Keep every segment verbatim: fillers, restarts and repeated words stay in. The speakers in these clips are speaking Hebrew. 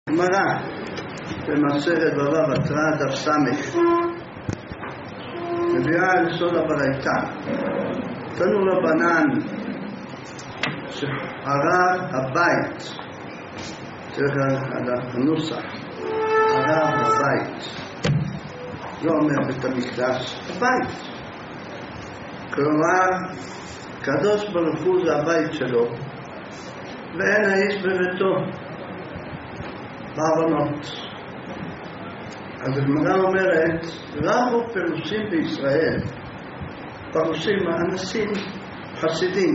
גמרא במסכת בבא בתרא דף ס' מביאה על יסוד הברייתא. תנו רבנן שהרב הבית, תראה על הנוסח, הרב הבית, לא אומר בית המקדש, הבית. כלומר, קדוש ברוך הוא זה הבית שלו, ואין האיש בביתו. בעוונות. אז הגמרא אומרת, רבו פירושים בישראל, פירושים אנשים חסידים,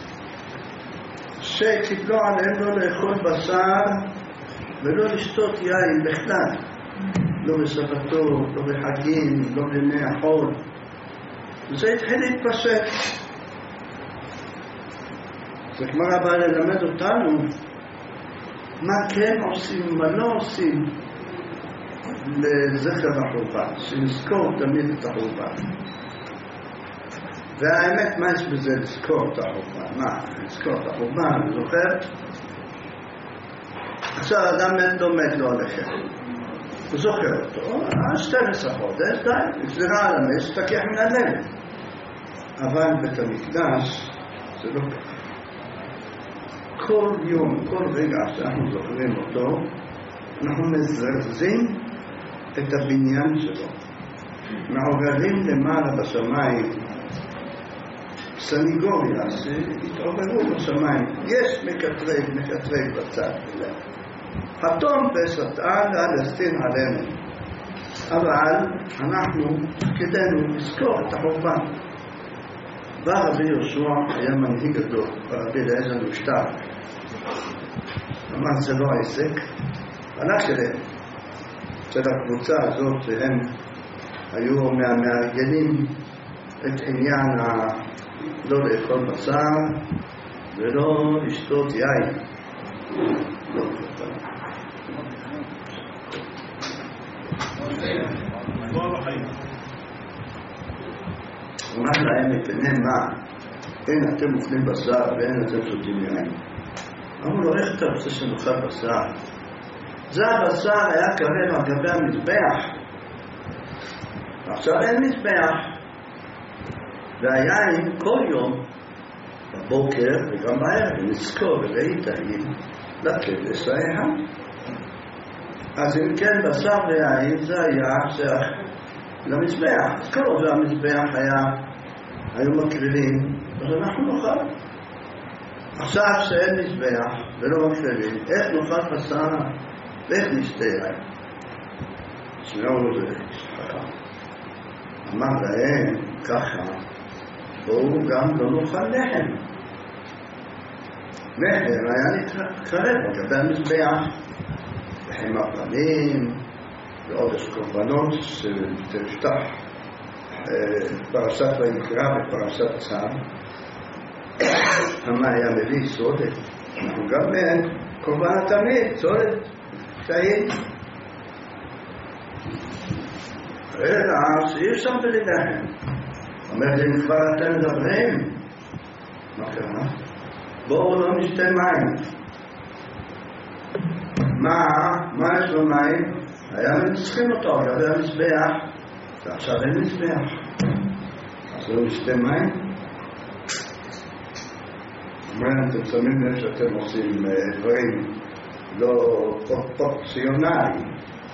שקיבלו עליהם לא לאכול בשר ולא לשתות יין בכלל, לא בסבתות, לא בחגים, לא בימי החול. וזה התחיל להתפשט. אז הגמרא באה ללמד אותנו מה כן עושים ומה לא עושים לזכר החורבן, שנזכור תמיד את החורבן. והאמת, מה יש בזה לזכור את החורבן? מה? לזכור את החורבן, זוכר? עכשיו אדם מת לא מת לא הולכת, הוא זוכר אותו, שתים עשרה חודש, די, נפזרה על המש, תקח מן הלב. אבל בית המקדש זה לא ככה. כל יום, כל רגע שאנחנו זוכרים אותו, אנחנו מזרזים את הבניין שלו. מעוררים למעלה בשמיים סניגוריה שהתעוררו בשמיים. יש מקטרג, מקטרג בצד. חתום ושטן אל יסטין עלינו. אבל אנחנו כדאנו לזכור את החורבן. בא רבי יהושע, היה מנהיג גדול, רבי אליעזר משטר. אמר זה לא העסק, הלך שלהם, של הקבוצה הזאת שהם היו מהמארגנים את עניין ה... לא לאכול בשר ולא לשתות יין. לא לאכול. אמר להם מפני מה? אין אתם אוכלים בשר ואין אתם שותים יין. אמרו לו, איך אתה רוצה שנאכל בשר? זה הבשר היה קרב על גבי המזבח. עכשיו אין מזבח. והיין כל יום, בבוקר וגם בערב, נזכור ולהיטעים לכבש האחד. אז אם כן, בשר ויין זה היה שייך למזבח. אז כל עוד המזבח היה, היו מקריבים, אז אנחנו נאכל. עכשיו שאין מזבח ולא מקריבים, איך נאכל בשר ואיך נשתה יין? שמעו זה חכם. אמר להם ככה, בואו גם לא נאכל לחם. לחם היה נקרב לגבי המזבח, לחם הפנים ועוד יש קורבנות שתפתח פרשת ויקרא ופרשת צו. המה היה מביא סודת, אנחנו גם קורבן התמיד, סודת, שהיד. אלא שאי אפשר בלי לחם. אומר לי, אם כבר אתם מדברים, מה קרה? בואו לא נשתה מים. מה? מה יש לו מים? היה מנצחים אותו, לגבי המזבח, ועכשיו אין מזבח. אז לא נשתה מים? אומרים, אתם שמים לב שאתם עושים דברים לא פרופורציונליים.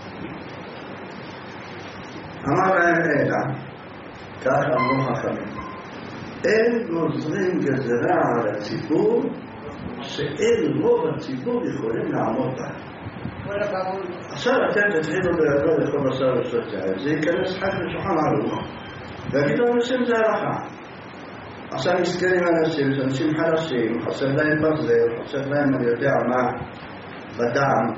אמר להם אלא, כך אמרו חכמים, אין גוזרים גזרה על הציבור שאין רוב הציבור יכולים לעמוד בה. עכשיו אתם תתחילו לא לאכול בשר ושתות יין, זה ייכנס חד לשולחן ערוך ויגידו אנשים זה הלכה. עכשיו נזכרים אנשים, זה אנשים חלשים, חסר להם ברזל, חסר להם אני יודע מה בדם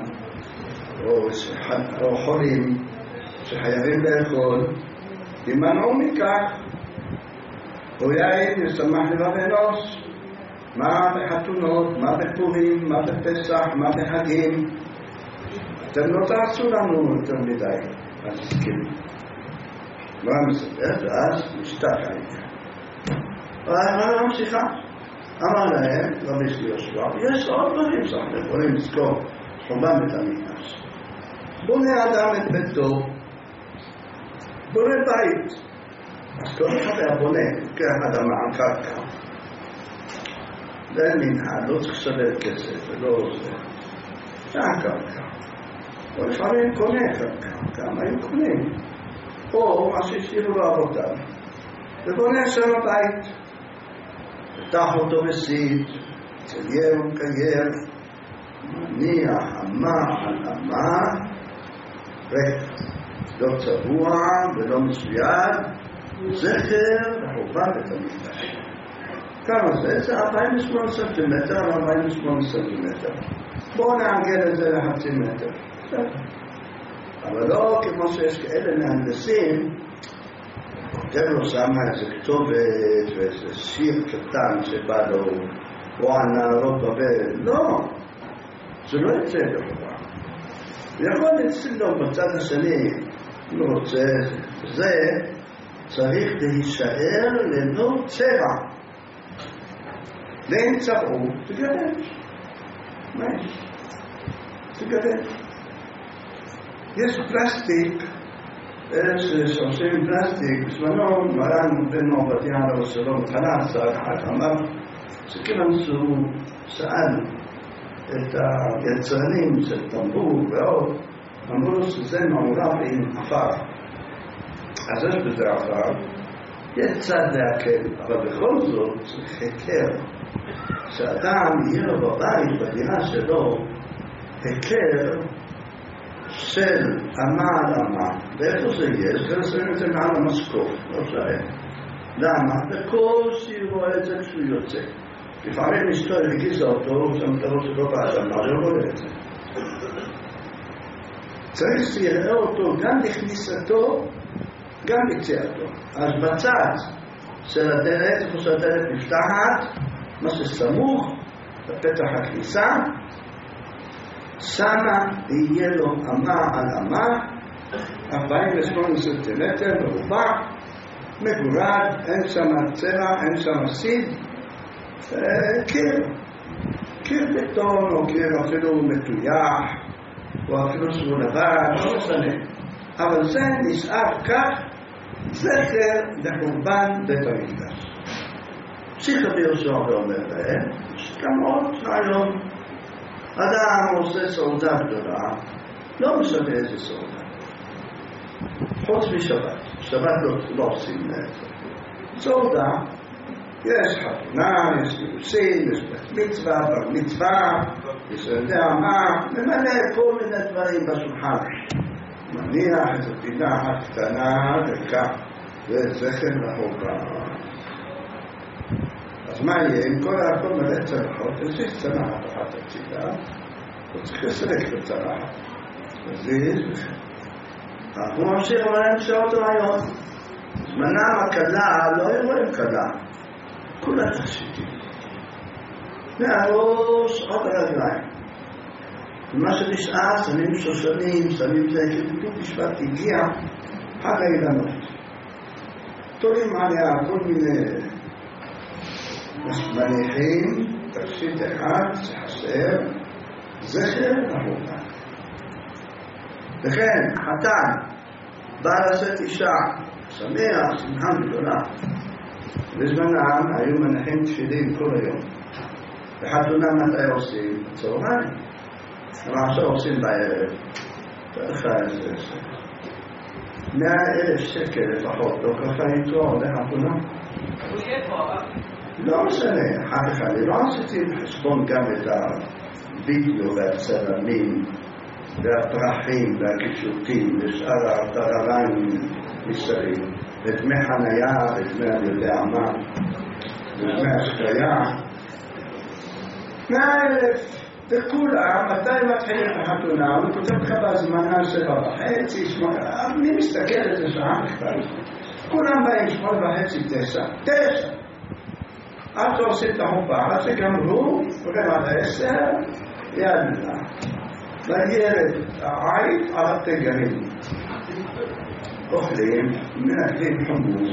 או חולים שחייבים לאכול, ימנעו מכך. הוא יין ישמח לבב אנוש. מה בחתונות, מה בפורים, מה בפסח, מה בחגים. אתם לא תעשו לנו יותר מדי, אז הסכים. לא מסתכל, ואז משתק העניין. אבל ממשיכה. אמר להם, רבי יהושע, יש עוד דברים שאנחנו יכולים לזכור חורבן בית המקדש. בונה אדם את ביתו, בונה בית. אז כל אחד היה בונה, לוקח אדמה על קרקע. זה מנהל, לא צריך לשלם כסף, ולא זה. זה הקרקע. או לפעמים קונה קרקע, כמה הם קונים. או מה שהשאירו לו אבותיו. ובונה שם הבית. פתח אותו בסיד, צייר ומקייר, מניח אמה על אמה, ריק, לא צבוע ולא מסויד, זכר לחורבן בית המקדש. כמה זה? זה ארבעים ושמונה סנטימטר, ארבעים ושמונה סנטימטר. בואו נעגל את זה לחצי מטר. אבל לא כמו שיש כאלה מהנדסים, כותב לו שם איזה כתובת ואיזה שיר קטן שבא לו, או הנערות בבל. לא, זה לא יצא דבר. יכול להציל לו בצד השני, אם הוא רוצה, זה צריך להישאר ללא צבע. ואין צבעו, תגדל. מה יש? תגדל. יש פלסטיק, שעושים פלסטיק, בזמנו מרן בן עובדיה עליו השלום חנן שר אחד אמר שכיוון שהוא שאל את היצרנים של טמבור ועוד, אמרו לו שזה מעורב עם עפר. אז יש בזה עפר, יש צד להקל, אבל בכל זאת צריך היכר. שאדם יהיה לו בבית, בדירה שלו, היכר של אמה על אמה. ואיפה זה יש? זה עושים את זה מעל המשקוף, לא שואל. למה? בקושי רואה את זה כשהוא יוצא. לפעמים אשתו הרגיזה אותו, שם תראו שלא באדמה, לא רואה את זה. צריך שיראה אותו גם לכניסתו, גם ליציאתו. אז בצד של הדלת, איפה שהדלת נפתחת, מה שסמוך בפתח הכניסה, שמה יהיה לו אמה על אמה, ארבעים ושמונה סנטימטר מרובע, מגורד, אין שם צבע, אין שם סיד, קיר, קיר בטון או קיר אפילו מטויח, או אפילו שהוא לבן, לא משנה. אבל זה נשאר כך, זכר לחורבן בית המקדש. פסיך רבי יהושע ואומר להם, שכמות היום, אדם עושה סעודה גדולה, לא משנה איזה סעודה. חוץ משבת, שבת לא, לא עושים סעודה, יש חתונה, יש נישואין, יש בת מצווה, בר מצווה, יש יודע מה, ממלא כל מיני דברים בשולחן. מניח את הפינה הקטנה וכך, וזכר לחורבן. אז מה יהיה? אם כל הכל מלא צלחות, יש לי צלחת אחת הצידה, הוא צריך לסלק בצלחת. אז זה יש לכם. אנחנו ממשיך להם שעות רעיון. זמנם הקלה, לא ירואים קלה. כולה תכשיטים. מהראש עוד הרגליים. ומה שנשאר, שמים שושנים, שמים זה, כתוב בשבט הגיע, חג האילנות. תולים עליה כל מיני מניחים, תכשיט אחד, שחסר, זכר לחורבן. וכן, חתן, בא לשאת אישה, שמח, שמחה גדולה. בזמנם היו מניחים תפילין כל היום. וחתונה מתי עושים? צהריים. אבל עכשיו עושים בערב. תלכה איזה שקל. מאה אלף שקל לפחות, לא ככה איתו, לחתונה. הוא יהיה פה, אבל? לא משנה, אחר כך אני לא עשיתי בחשבון גם את הווידאו והצלמים והפרחים והקישוטים ושאר הטרליים מסביב, ודמי חנייה ודמי אני יודע מה, ודמי השקיה. מאה אלף וכולם, מתי מתחילים החתונה? הוא כותב לך בזמנה שבע וחצי, שמונה, מי מסתכל על זה שעה בכלל? כולם באים שמונה וחצי, תשע, תשע. עד שעושים את החופה, עד שגמרו, וגם עד העשר, יאללה. והילד, העית על התגרים. אוכלים, מנקדים חמוס,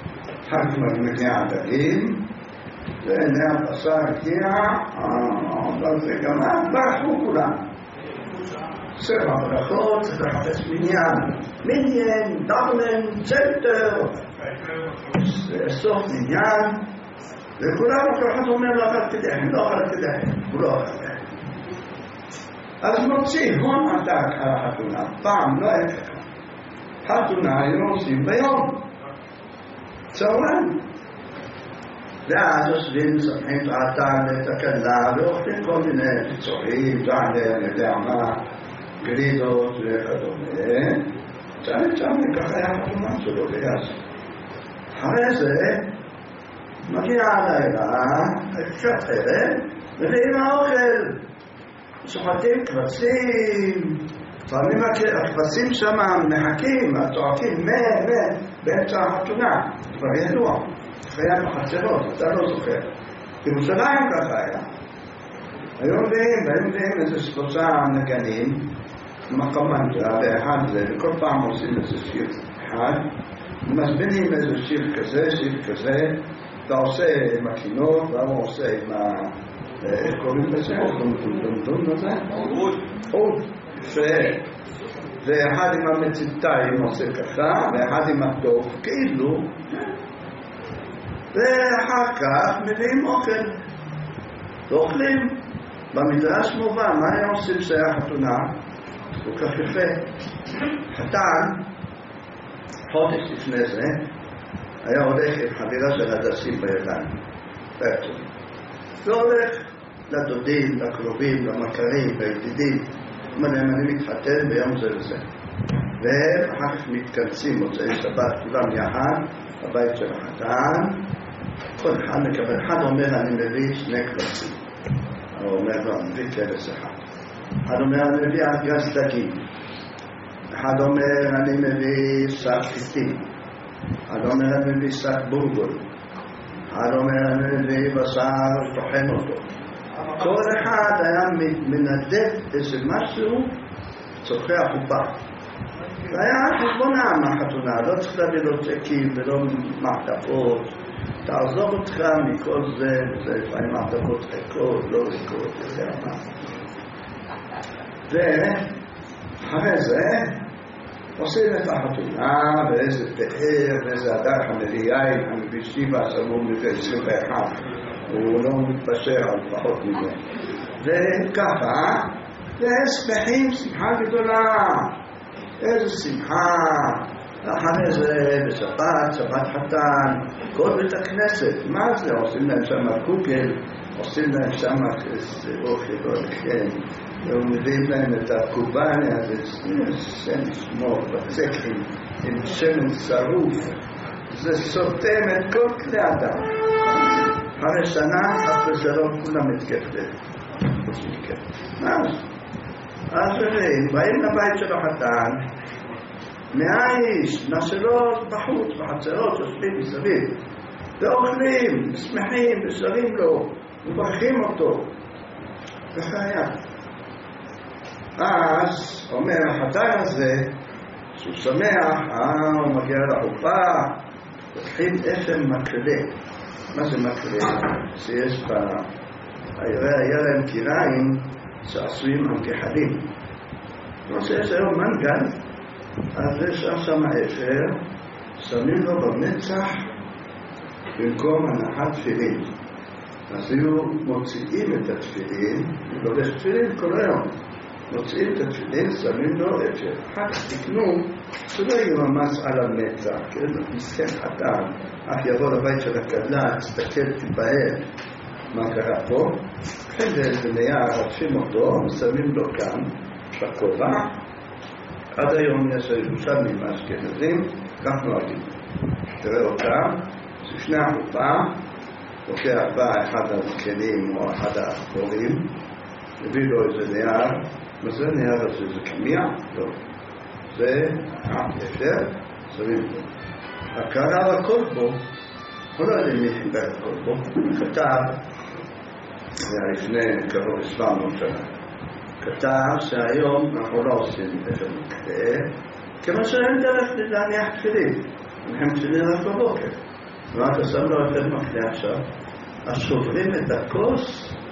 אחר כך מגיע הדגים, והנה הבשר הגיע, אבל זה גם את ברכו כולם. ספר ברכות, צריך לחפש מניין. מניין, דרלן, צלטר, סוף מניין, וכולם כל אחד אומר לא אכל כדאי, לא אכל כדאי, הוא לא אכל כדאי. אז מוציא הון עתק על החתונה, פעם לא היה ככה. חתונה היו עושים ביום, צהריים. ואז עושים, שמים את העתן, את הכלה, ואוכלים כל מיני פיצוחים, זעלר, אני יודע מה, גלידות וכדומה. צעד צעד, ככה היה חתונה שלו ביאז. אחרי זה, מגיע הלילה, קצת ערב, מביאים האוכל. שוחטים קבצים, פעמים הקבצים שם מחכים, צועקים מה, מה, באמצע החתונה, כבר ידוע, חייב בחצרות, אתה לא זוכר. ירושלים ככה היה. היו מביאים, והיו מביאים איזה שלושה נגנים, מקמנטה, ואחד זה, וכל פעם עושים איזה שיר אחד, ומסבינים איזה שיר כזה, שיר כזה, אתה עושה עם הכינור, והוא עושה עם ה... איך קוראים לזה? דום לזה? עוד. עוד. ואחד עם המצלתיים עושה ככה, ואחד עם הטוב, כאילו. ואחר כך מביאים אוכל. ואוכלים. במדרש מובן, מה היה עושים שהיה חתונה? כל כך יפה. חתן, חודש לפני זה, היה הולך עם חבילה של הדסים בידיים. בעצם. והולך לדודים, לקרובים, למכרים, לידידים. אומרים, אני מתחתן ביום זה וזה. והם אחר כך מתכנסים, מוצאי שבת, כולם יחד, בבית של החתן. כל אחד מקבל, אחד אומר, אני מביא שני קבצים. הוא אומר, לא, אני מביא כבש אחד. אחד אומר, אני מביא ארגז דגים. אחד אומר, אני מביא שק חיטים. אחד אומר, אני מביא שק בולבול. אחד אומר, אני מביא בשר, טוחן אותו. כל אחד היה מנדב איזה משהו צורכי החופה. והיה חשבונה מהחתונה, לא צריך להביא לו צ'קים ולא מעטפות. תעזוב אותך מכל זה, זה לפעמים מעטפות ריקות, לא ריקות, זה מה. ואחרי זה עושים את החתונה, ואיזה פאר, ואיזה הדרך המליאי, המביא שיבה, סמור מביא עשרים ואחת. הוא לא מתפשר על פחות מזה. וככה, ושמחים, שמחה גדולה. איזה שמחה. אחרי זה, בשבת, שבת חתן, כל בית הכנסת. מה זה? עושים להם שם קוקל, עושים להם שם אוכל, כן. ומביאים להם את הקובניה, זה שם שמור, בצק עם שמן שרוף. זה סותם את כל כלי אדם. אחרי שנה, אחרי שלום, כולם מתקפת. מה? אז באים לבית של החתן, מאה איש, נשאלות בחוץ, בחצרות, יושבים מסביב, ואוכלים, שמחים, ושרים לו, וברכים אותו. ככה היה. אז אומר החתן הזה, שהוא שמח, אה, הוא מגיע לחופה, לוקחים אפם מקלה. מה זה מקלה? שיש בה, היה להם קיריים שעשויים על כחלים. כמו שיש היום מנגל, אז יש שם אפר, שמים לו במצח במקום הנחת תפילין. אז היו מוציאים את התפילין, הוא לובש תפילין כל היום. מוציאים את התפילין, שמים לו אפר. אחר כך תקנו, שלא יהיו ממש על המצח, כן? מסכן חתן. אך יבוא לבית של הקדלה, תסתכל, תתבהל מה קרה פה. לכן זה נייר, עושים אותו, ושמים לו כאן, בכובע. עד היום יש ירושלמים מהאשכנזים, כך נוהגים. תראה אותם, ששני החופה, לוקח בא אחד הזקנים או אחד האחורים, הביא לו איזה נייר, וזה נייר הזה, זה קמיע? לא. זה אפר, שמים פה. הקרא לכל בו, הוא לא יודע מי חיבר את כל בו, כתב, זה היה לפני קרוב שבע מאות שנה, כתב שהיום אנחנו לא עושים אפר מקרה, כמו שאין דרך להניח תפילין, אנחנו תפילין רק בבוקר. ומה אתה שם לו אפר מקרה עכשיו? אז שוברים את הכוס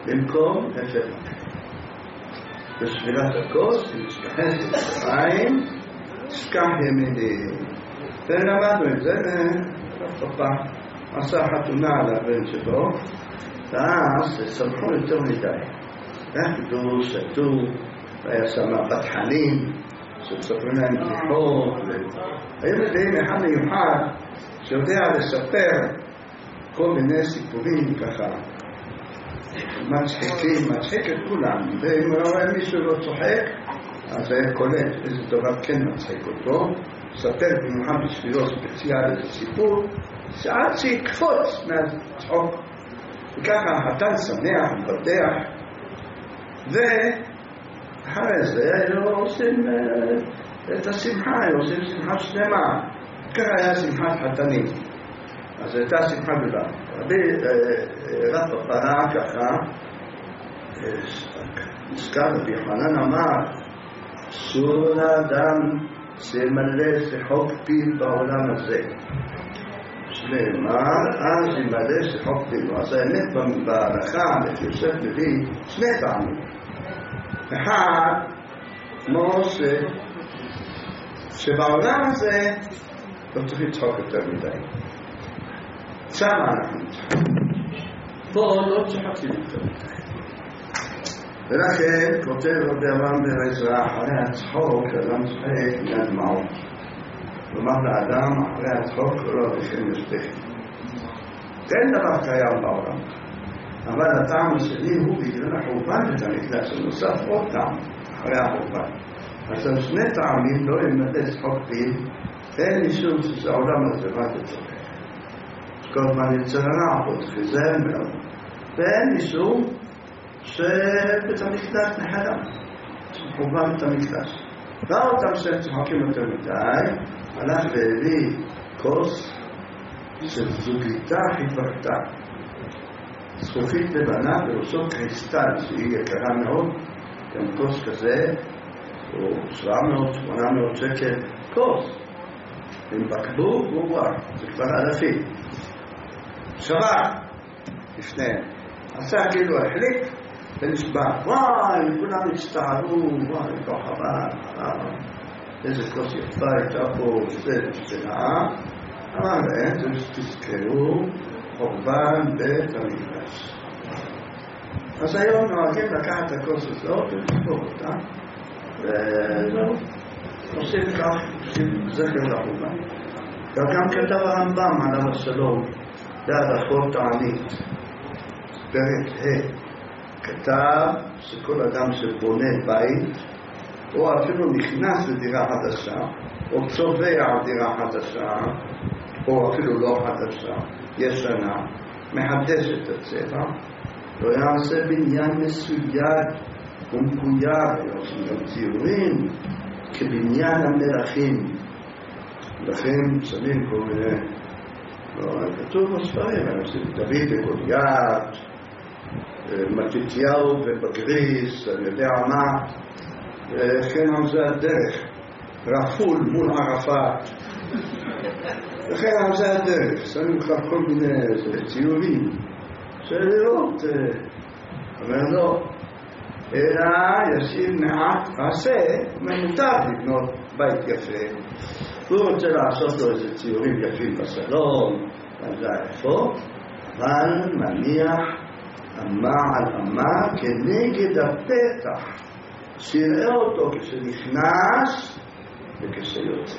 במקום אפר מקל. בספילת הכוס, היא מתייחסת למים, תשכח ימיני. ולמדנו את זה, ופפה עשה חתונה על הבן שלו, ואז סמכו יותר מדי. רקדו, שתו, והיה שמה בתחנים, שספרו להם בדיחות. היו מביאים אחד מיוחד שיודע לספר כל מיני סיפורים ככה, מצחיקים, מצחיק את כולם, ואם רואה מישהו לא צוחק, אז היה קולט איזה דבר כן מצחיק אותו, ספר במיוחד בשבילו ספציאל איזה סיפור, שעד שיקפוץ מהצחוק, וככה החתן שמח, מבטח, ואחרי זה היו עושים את השמחה, היו עושים שמחה שלמה, ככה היה שמחת חתנים. אז הייתה שמחה גדולה. רבי רב פפרה ככה, נזכר רבי יוחנן אמר, אסור לאדם שמלא שחוק פיו בעולם הזה. שלמה, אז ימלא שחוק פיו. אז האמת בהלכה, את יוסף מביא, שני טעמים. אחד, כמו שבעולם הזה לא צריך לצחוק יותר מדי. שם אנחנו נצחקים. פה לא צחקים יותר מדי. ולכן כותב רבי אברהם בן עזרא, אחרי הצחוק, אדם צוחק מהדמעות. כלומר לאדם אחרי הצחוק קורא בשם ישתך. אין דבר קיים בעולם. אבל הטעם השני הוא בגלל החורבן את המקדש, נוסף עוד טעם אחרי החורבן. אז על שני טעמים לא ימלא שחוק פיו, אין משום שהעולם הזה מה זה צוחק. כל הזמן יצא רע פה, תחיזר מאוד. ואין משום שבית המקדש נחלם. חורבן את המקדש. לא אותם שהם צוחקים יותר מדי, הלך והביא כוס של זוגיתה חיוורתה. זכוכית לבנה בראשו קריסטל שהיא יקרה מאוד, גם כוס כזה, הוא שבע מאות שמונה מאות שקל כוס. עם בקבוק וואו, זה כבר אלפים. שבר לפניהם. עשה כאילו החליק ונשבר. וואי, כולם הצטערו, וואי, לא חבל, חבל. איזה כוס יפה הייתה פה, זה שנאה. אמר להם, זה שתזכרו, חורבן בית המקדש. אז היום נוהגים לקחת את הכוס הזאת ולשבור אותה, וזהו, עושים כך, עושים זכר לחורבן. וגם כתב הרמב"ם עליו השלום, בהלכות תענית, פרק ה', כתב שכל אדם שבונה בית, או אפילו נכנס לדירה חדשה, או צובע דירה חדשה, או אפילו לא חדשה, ישנה, מחדש את הצבע, לא יעשה בניין מסויג ומקויר, עושים גם ציורים, כבניין המלכים. לכן שמים כל מיני, לא, כתוב בספרים, הם עושים דוד וגוליית, מתתיהו ובגריס, אני יודע מה, וכן על זה הדרך, רפול מול ערפאת, וכן על זה הדרך, שמים לך כל מיני ציורים, שלראות, אבל לא, אלא ישיב מעט עשה, מותר לבנות בית יפה, הוא רוצה לעשות לו איזה ציורים יפים בסלון, על זה איפה, אבל מניח אמה על אמה כנגד הפתח, שיראה אותו כשנכנס וכשיוצא.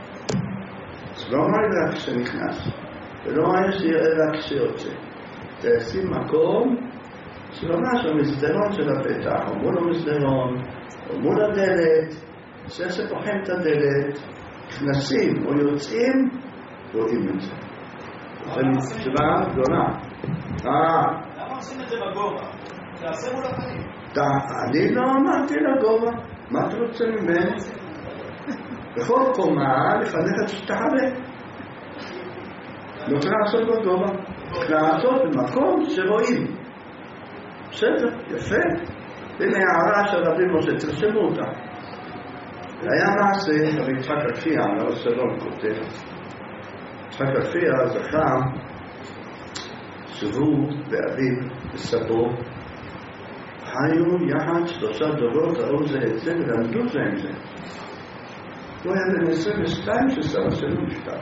אז לא אומר לה כשנכנס, ולא אומר שיראה לה כשיוצא. תשים מקום שממש המסדרון של הפתח, או מול המסדרון, או מול הדלת, זה שפוחם את הדלת, נכנסים או יוצאים, רואים את זה. זה מצווה גדולה. למה עושים את זה בגובה? תעשה מול הפנים. אני לא אמרתי לגובה. מה אתה רוצה ממנו? בכל קומה לפניך שתחווה. לא צריך לעשות בגובה. לעשות במקום שרואים. בסדר, יפה. הנה הערה של רבי משה, תרשמו אותה. היה מעשה, רבי יצחק הכפייה, לא סלון כותב. יצחק הכפייה זכה שהוא ואביו וסבו חיו יחד שלושה דורות, ראו זה את זה ולמדו זה עם זה. הוא היה בן עשרים ושתיים שסבא שלו נפטר.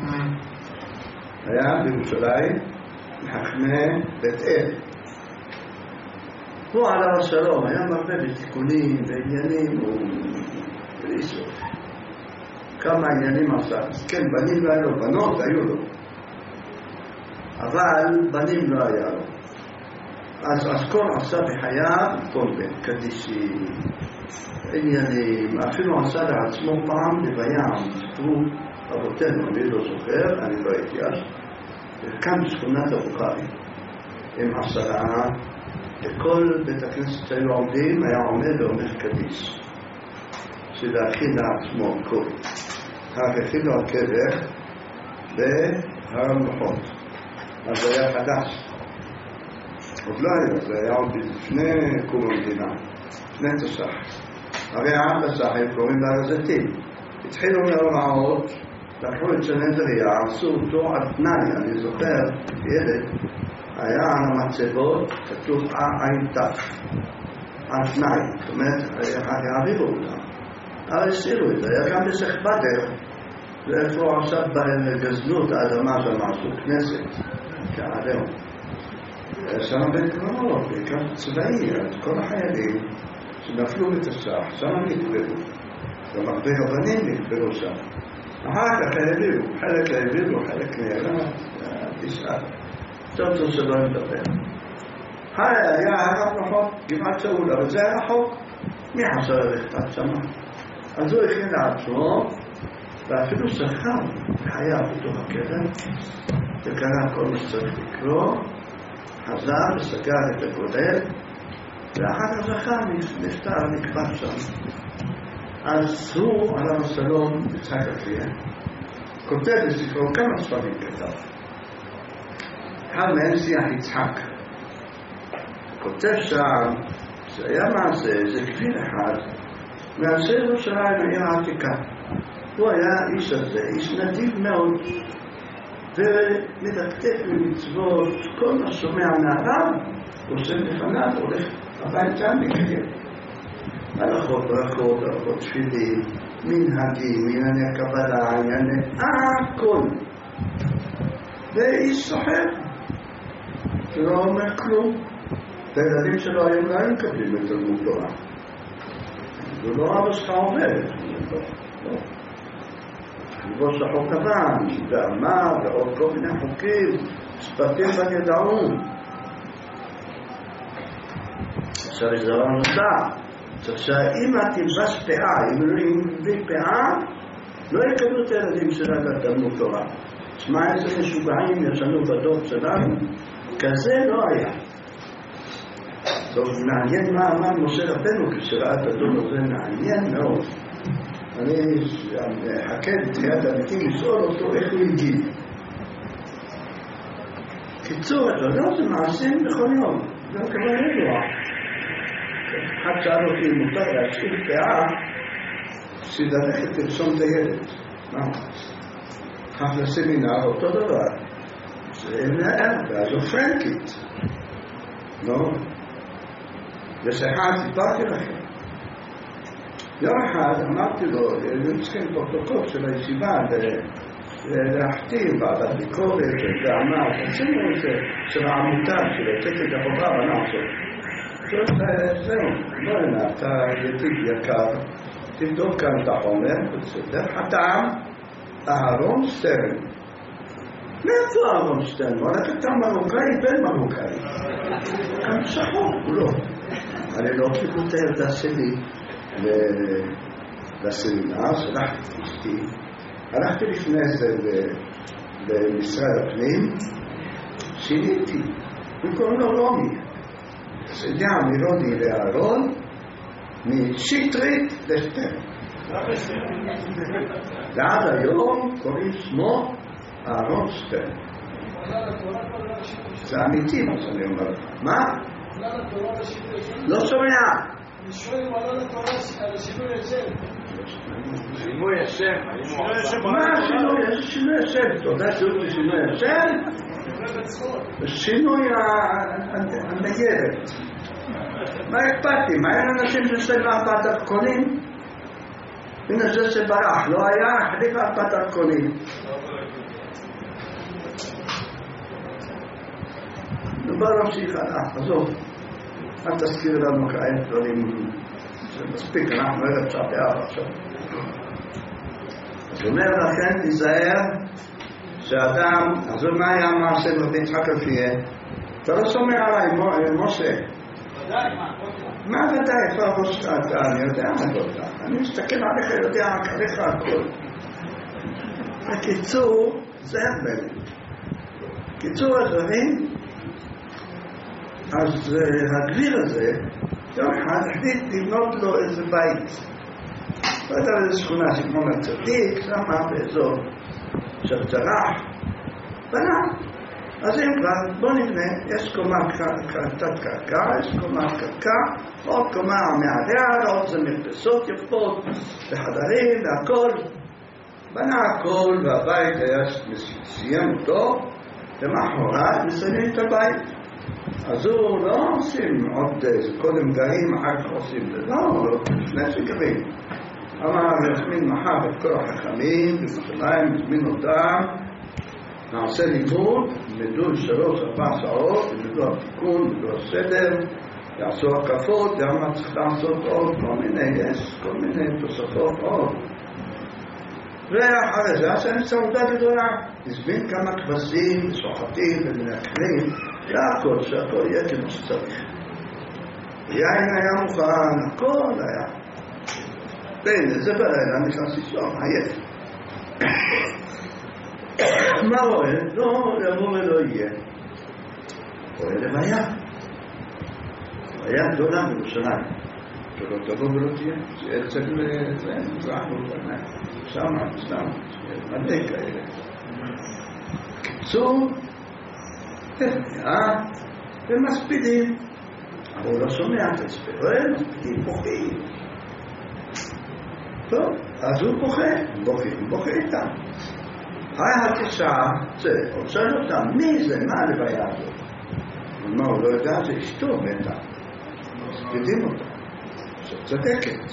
היה בירושלים מחכמי בית אל. הוא עליו השלום, היה מרבה בתיקונים ועניינים ובלי סוף. כמה עניינים עשה. כן, בנים לא היו לו, בנות היו לו. אבל בנים לא היה לו. אז אשכול עשה בחייו כל בן, קדישי, עניינים, אפילו עשה לעצמו פעם לוויה, סיפרו אבותינו, אני לא זוכר, אני לא הייתי אז, כאן בשכונת הבוכרי, עם עשרה, וכל בית הכנסת היו עומדים, היה עומד ואומר קדיש, שלהכין לעצמו כל. הכין לו הקבר בהר המלוכות, אז זה היה חדש. עוד לא היה, זה היה עוד לפני קום המדינה, לפני תסח. הרי העם תסח היו קוראים להר הזיתים. התחילו מהוראות, לקחו את סנהדריה, עשו אותו על תנאי, אני זוכר, ילד, היה על המצבות, כתוב עין תף, על תנאי, זאת אומרת, העבירו אותם. אבל הסירו את זה, היה גם בסך בדר, ואיפה הוא עשה בגזנות האדמה שם, עשו כנסת, כעדהו. שם בן קרנות, בעיקר צבאי, כל החיילים שנפלו בתסח, שם נקברו. גם הרבה רבנים נקברו שם. אחר כך העבירו, חלק העבירו, חלק נעלם, תשעה. טוב טוב שלא נדבר. היה הרב רחוק, גבעת שאול, אבל זה היה רחוק. מי חסר ללכת שם? אז הוא הכין לעצמו, ואפילו שכר חייו בתוך הקרן, וקרא כל מה שצריך לקרוא, חזר וסגר את הגודל, ואחר כך זכר נפטר, נקבע שם. אז הוא, עליו השלום, יצחק אחיין, כותב בספרו כמה ספרים כתב. אחד מהם שיח יצחק. כותב שם, זה היה מעשה, זה כביל אחד, מעשה ירושלים העיר העתיקה. הוא היה איש הזה, איש נדיב מאוד, ומדקדק במצוות, כל מה שומע מהרב, עושה לפניו, הולך הביתה מקיים. הלכות ברכות, הלכות תפילין, מנהגים, ענייני הקבלה, ענייני הכל. ואיש סוחר, שלא אומר כלום. הילדים שלו היום לא היו מקבלים את תלמוד תורה. זה לא אבא שלך עובד, לא. לבוש החוק לבן, ואמר, ועוד כל מיני חוקים, משפטים בגדעון. עכשיו יש דבר נוסף, צריך שהאמא תלבש פאה, אם לא יביא פאה, לא יקבלו את הילדים שלה בתלמוד תורה. תשמע איזה משוגעים יש לנו בדור שלנו, כזה לא היה. טוב, מעניין מה אמר משה רבנו כשראה את הדור הזה, מעניין מאוד. אני אחכה בתחיית המתים לשאול אותו איך הוא הגיב. קיצור, אתה יודע, זה מעשים בכל יום. זה כבר ידוע. אחד שאל אותי אם מותר להשאיר פאה, שללכת לרשום את הילד. מה? כך לסמינר, אותו דבר. זה נער, ואז הוא פרנקית. לא? ושאחד סיפרתי לכם. יום אחד אמרתי לו, הם צריכים פרוטוקול של הישיבה להחתים ועדת ביקורת ואמר, עשינו את זה של העמותה של הצקת החובה בנאצות. זהו, לא הנה, אתה ידיד יקר, תבדוק כאן את החומר, בסדר, חתם אהרון שטרן. מאיפה אהרון שטרן? הוא הולך אתה מרוקאי בן מרוקאי. כאן שחור, הוא לא. אני לא קיבלו את הילדה שלי לסמינר, שלחתי אשתי. הלכתי לפני זה למשרד הפנים, שיניתי, וקוראים לו רומי. זה גם מרוני לאהרון, משטרית לשטרן. ועד היום קוראים שמו אהרון שטרן. זה אמיתי מה שאני אומר. מה? לא שומע. אני שואל אם עלה לתורה על השינוי השם. שינוי השם. מה השינוי? איזה שינוי השם? אתה יודע שזה שינוי השם? שינוי הניירת. מה אכפת לי? מה אין אנשים שיש להם ארבע דרכונים? הנה זה שברח, לא היה, החליף ארבע דרכונים. בוא נמשיך הלאה, עזוב. אל תזכיר לנו כאלה דברים. זה מספיק, אנחנו ערב תשעה באב עכשיו. אז אומר לכן, תיזהר שאדם, אז מה היה המעשה ברבי יצחק אלפיה? אתה לא שומר עליי, משה. ודאי, מה? מה ודאי, איפה הראש שלך? אני יודע מה לא יודע. אני מסתכל עליך, יודע עליך הכל. בקיצור, זה הרבה. קיצור הדברים, אז הגביר הזה, יום אחד החליט לבנות לו איזה בית. לא יודע איזה שכונה שכמו מצדיק, שמה באזור של צרח, בנה. אז אם כבר, בוא נבנה, יש קומה תת קרקע, יש קומה קרקע, עוד קומה מעליה, עוד זה מרפסות יפות, וחדרים והכל. בנה הכל, והבית היה סיים אותו, ומאחוריו מסיימים את הבית. אז הוא לא עושים עוד, קודם גרים, אחר כך עושים זה, לא, לפני שגרים. אמר, יזמין מחר את כל החכמים, בירושלים, יזמין אותם, נעשה לימוד, ילמדו שלוש, ארבע שעות, ילמדו התיקון, ילמדו הסדר, יעשו הקפות, למה צריך לעשות עוד, כל מיני, יש כל מיני תוספות עוד. ואחרי זה עשה סעודה גדולה, הזמין כמה כבשים, שוחטים ומנקרים, והכל, שהכל יהיה כמו שצריך. יין היה מוכן, הכל היה. בין איזה בלילה נכנס לישון, עייף. מה רואה? לא יבוא ולא יהיה. רואה לוויה. לוויה גדולה בירושלים. שלא תבוא ולא תהיה. זה אצל זה, מזרח ירושלים. שמה, שמה, מלא כאלה. קיצור, לוויה, ומספידים. אבל הוא לא שומע את הספירים, מספידים פוחים. טוב, אז הוא פוחה, הוא בוכה, הוא בוכה איתם. היה התשעה, זה, הוא שואל אותם, מי זה, מה הלוויה הזאת? הוא אומר, הוא לא יודע, זה אשתו מתה. מספידים אותה. עכשיו צדקת.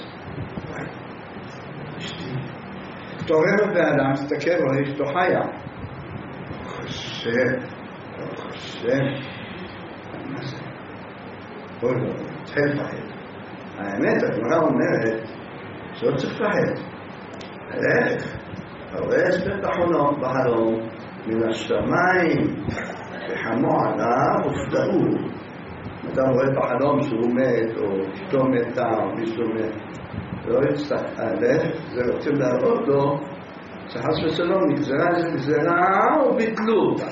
אשתי. תורם באדם, תסתכל, רואה אשתו חיה. הוא חושב, הוא חושב. מה זה? בואי לא, תתחיל לפחד. האמת, הגמרא אומרת, שלא צריך לפחד. איך? הרס בתחונות בחלום מן השמיים וחמו עליו ופתעו. אדם רואה בחלום שהוא מת או אשתו מתה או מישהו מת, לא יצטרך, זה רוצים להראות לו שחס ושלום נגזרה איזה גזרה או ביטלו אותה.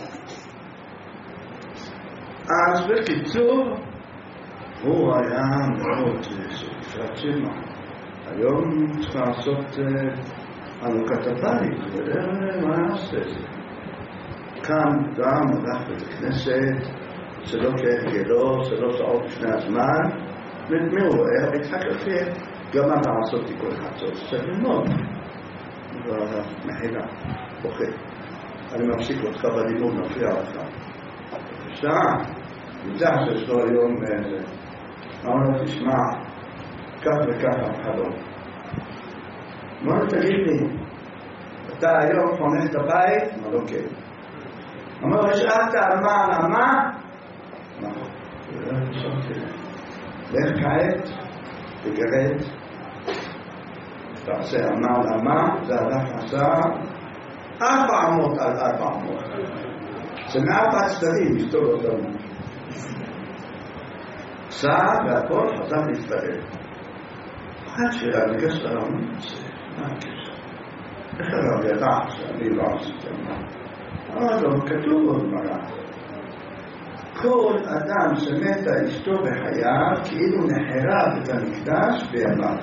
אז בקיצור הוא היה מאוד שרצימה. היום צריך לעשות חנוכת הבית, ונראה מה נעשה את זה. קם גם, הלך בית הכנסת, שלא כהרגלו, שלוש שעות לפני הזמן, ומי הוא רואה? יצחק אלפיה, גם מה לעשות תיקון חצות, צריך ללמוד. ומחילה, בוכה. אני ממשיך אותך בלימוד, נפריע אותך. שעה, נמצא שיש לו היום איזה. אמר לו, תשמע, כך וכך החלום. אמר לו, תגיד לי, אתה היום חונך את הבית? אמר לו, כן. אמר לו, שאלת על מה, על מה? אמר לו, לך כעת, תגרד, תעשה אמה על אמה, זה הלך עשה ארבע אמות על ארבע אמות. זה מארבע צדדים, ישתול אותנו. עשה והכל חזר להתפלל. אחת שאלה, ניגש לרב, מה הקשר? איך הרב ידע שאני לא עשיתי מה? אמר לו, כתוב עוד מראה. כל אדם שמתה אשתו בחייו כאילו נחרה בית המקדש בימיו.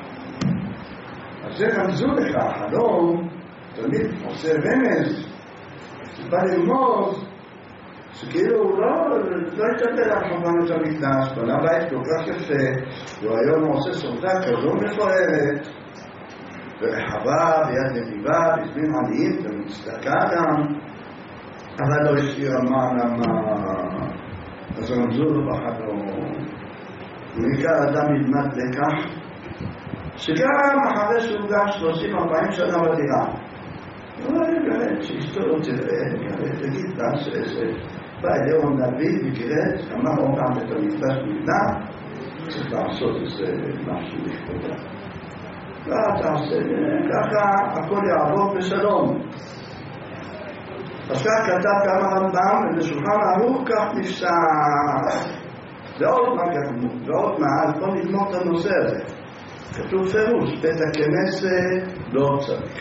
אז זה רמזו לך, החלום תמיד עושה רמז, בא ללמוד שכאילו הוא לא, לא התקבל על חורבן את המקדש, בנה בית כל כך יפה, הוא היום עושה סעודה כזו מפוארת ורחבה ויד נדיבה, הזמין עניים ומצדקה גם, אבל לא השאיר מה למה, אז רמזו לו בחלום. ומכאן אדם ילמד לקח, שגם אחרי שהוא גר שלושים ארבעים שנה בדירה, הוא יגרד שאשתו לא תראה, תגיד לה שזה בא אליהו הנביא וגרד, אמר אומנם את המקדש נבנה, צריך לעשות איזה משהו לכבודה. ואתה עושה, ככה הכל יעבור בשלום. אז כך כתב גם הרמב"ם, ובשולחן ערוך כך נפסק. ועוד מה גרמו, ועוד מה, בוא נגמור את הנושא הזה. כתוב פירוש, בית הכנסת לא צריך.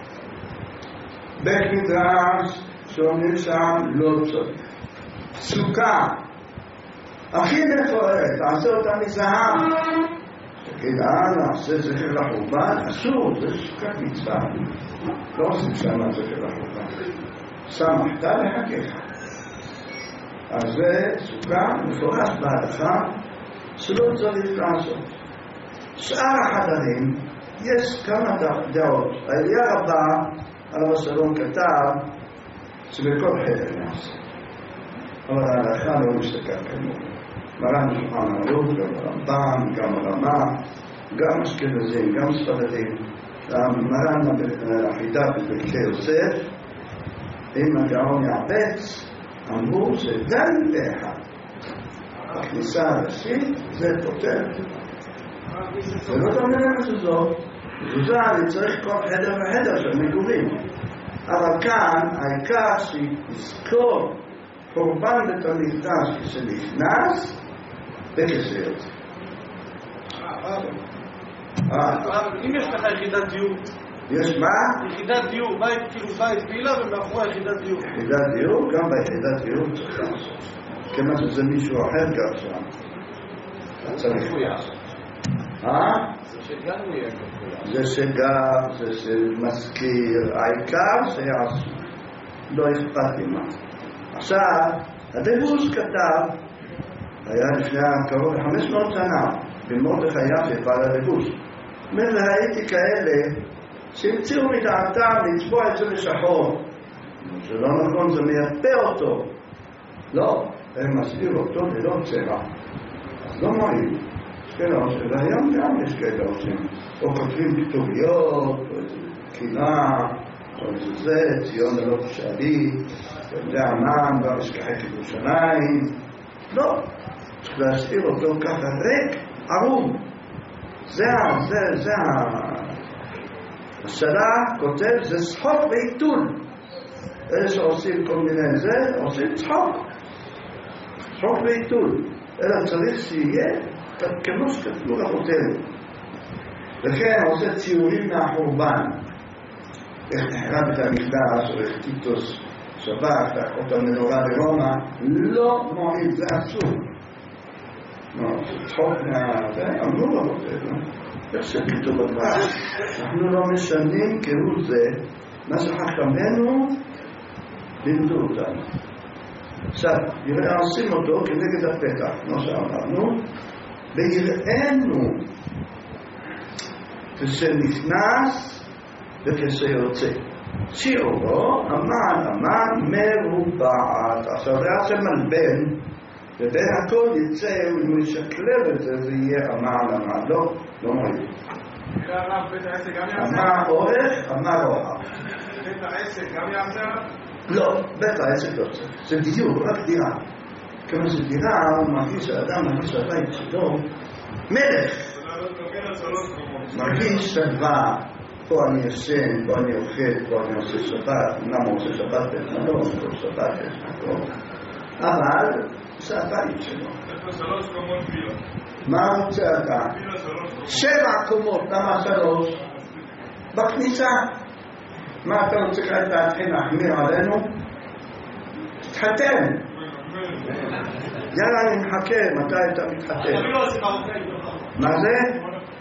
בית מדרש שאומרים שם לא צריך. סוכה, הכי מפוארת, תעשה אותה מזהב. תגיד, אה, נעשה זכר לחורבן? אסור, זה סוכת מצווה. לא עושים שם זכר לחורבן. שמחת לחכך. אז זה סוכה מפורש בהלכה שלא צריך לעשות. שאר החדרים יש כמה דעות. העלייה רבה עליו השלום כתב שבכל חדר נעשה. אבל ההלכה לא משתכר כמובן. מרן בשולחן ערוך, גם הרמב"ם, גם הרמ"א, גם אשכנזים, גם ספרדים. מרן החידה בברכי יוסף, אם הגאון יעבץ, אמרו שגם באחד. הכניסה הראשית זה פותר. ולא תמיד מזוזות. מזוזה אני צריך כל חדר וחדר של מגורים. אבל כאן העיקר שיזכור קורבן בית המקדש כשנכנס וכשהיוצא. אם יש לך יחידת דיור, יש מה? יחידת דיור, בית כאילו בית פעילה ומאחורי יחידת דיור. יחידת דיור, גם ביחידת דיור צריך לעשות. כמה שזה מישהו אחר גר שם. צריך לעשות. אה? זה שגר הוא יהיה כפולה. זה שגר, זה שמזכיר, העיקר שיעשו. לא אכפת לי מה. עכשיו, הדבוש כתב, היה לפני קרוב ל-חמש מאות שנה, במרדכי יפה בעל הדבוש. אומר, ראיתי כאלה שהמציאו מדעתם לצבוע את זה בשחור. זה לא נכון, זה מייפה אותו. לא, הם מסביר אותו ללא צבע. אז לא מועיל. יש כאלה עושים, והיום גם יש כאלה עושים. או כותבים כתוביות, או איזה קינה, או איזה זה, ציון הלא תשאלי, אתה יודע מה, כבר משכחי כירושלים. לא, צריך להסתיר אותו ככה ריק, ערום. זה, זה, זה, השאלה כותב, זה צחוק ועיתול. אלה שעושים כל מיני זה, עושים צחוק. צחוק ועיתול. אלא צריך שיהיה כמו שכתבו רבותינו. וכן עושה ציורים מהחורבן. איך נחרב את המקדש, או איך טיטוס שבת, לאחות המנורה ברומא, לא מועיל, זה אסור. לא, זה צחוק מה... זה אמרו רבותינו. איך שכתוב בדבר, אנחנו לא משנים כהוא זה, מה שחכמנו לימדו אותנו. עכשיו, יראה עושים אותו כנגד הפתח, כמו שאמרנו, ויראינו כשנכנס וכשיוצא. שיעורו, אמן, אמן, מרובעת. עכשיו, ראה שמלבן, ובין הכל יצא, אם הוא ישקלב את זה, זה יהיה אמן, אמן. לא, לא מועיל. אמן אורך, אמן אורך. בית העסק גם יעשה? לא, בית העסק לא צריך. זה בדיוק, רק דירה. כמה שדירה, הוא מרגיש שהאדם מרגיש שהבית שלו מלך. מרגיש שדווה, פה אני ישן, פה אני אוכל, פה אני עושה שבת, אמנם הוא עושה שבת בזמנו, כל שבת יש מקום, אבל זה הבית שלו. שלוש קומות בילה. מה רוצה אתה? שבע קומות, למה שלוש? בכניסה. מה אתה רוצה כאן להתחיל להחמיר עלינו? תתחתן. יאללה, אני מחכה, מתי אתה מתחתן? מה זה?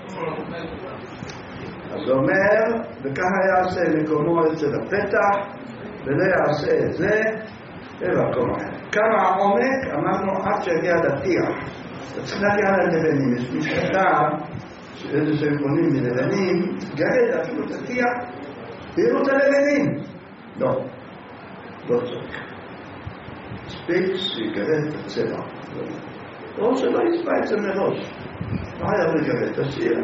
אז הוא אומר, וככה יעשה מקומו אצל הפתח, ולא יעשה את זה, ובקום אחר. כמה העומק, אמרנו, עד שיגיע לטיח. צריך להגיע ללבנים, יש משפטה, שאיזה שהם קונים מלבנים, גרד אפילו את הטיח, ויראו את הלבנים. לא, לא צריך. מספיק שיגרד את הצבע. או שלא יצבע את זה מראש. לא היה לגבי את השיר.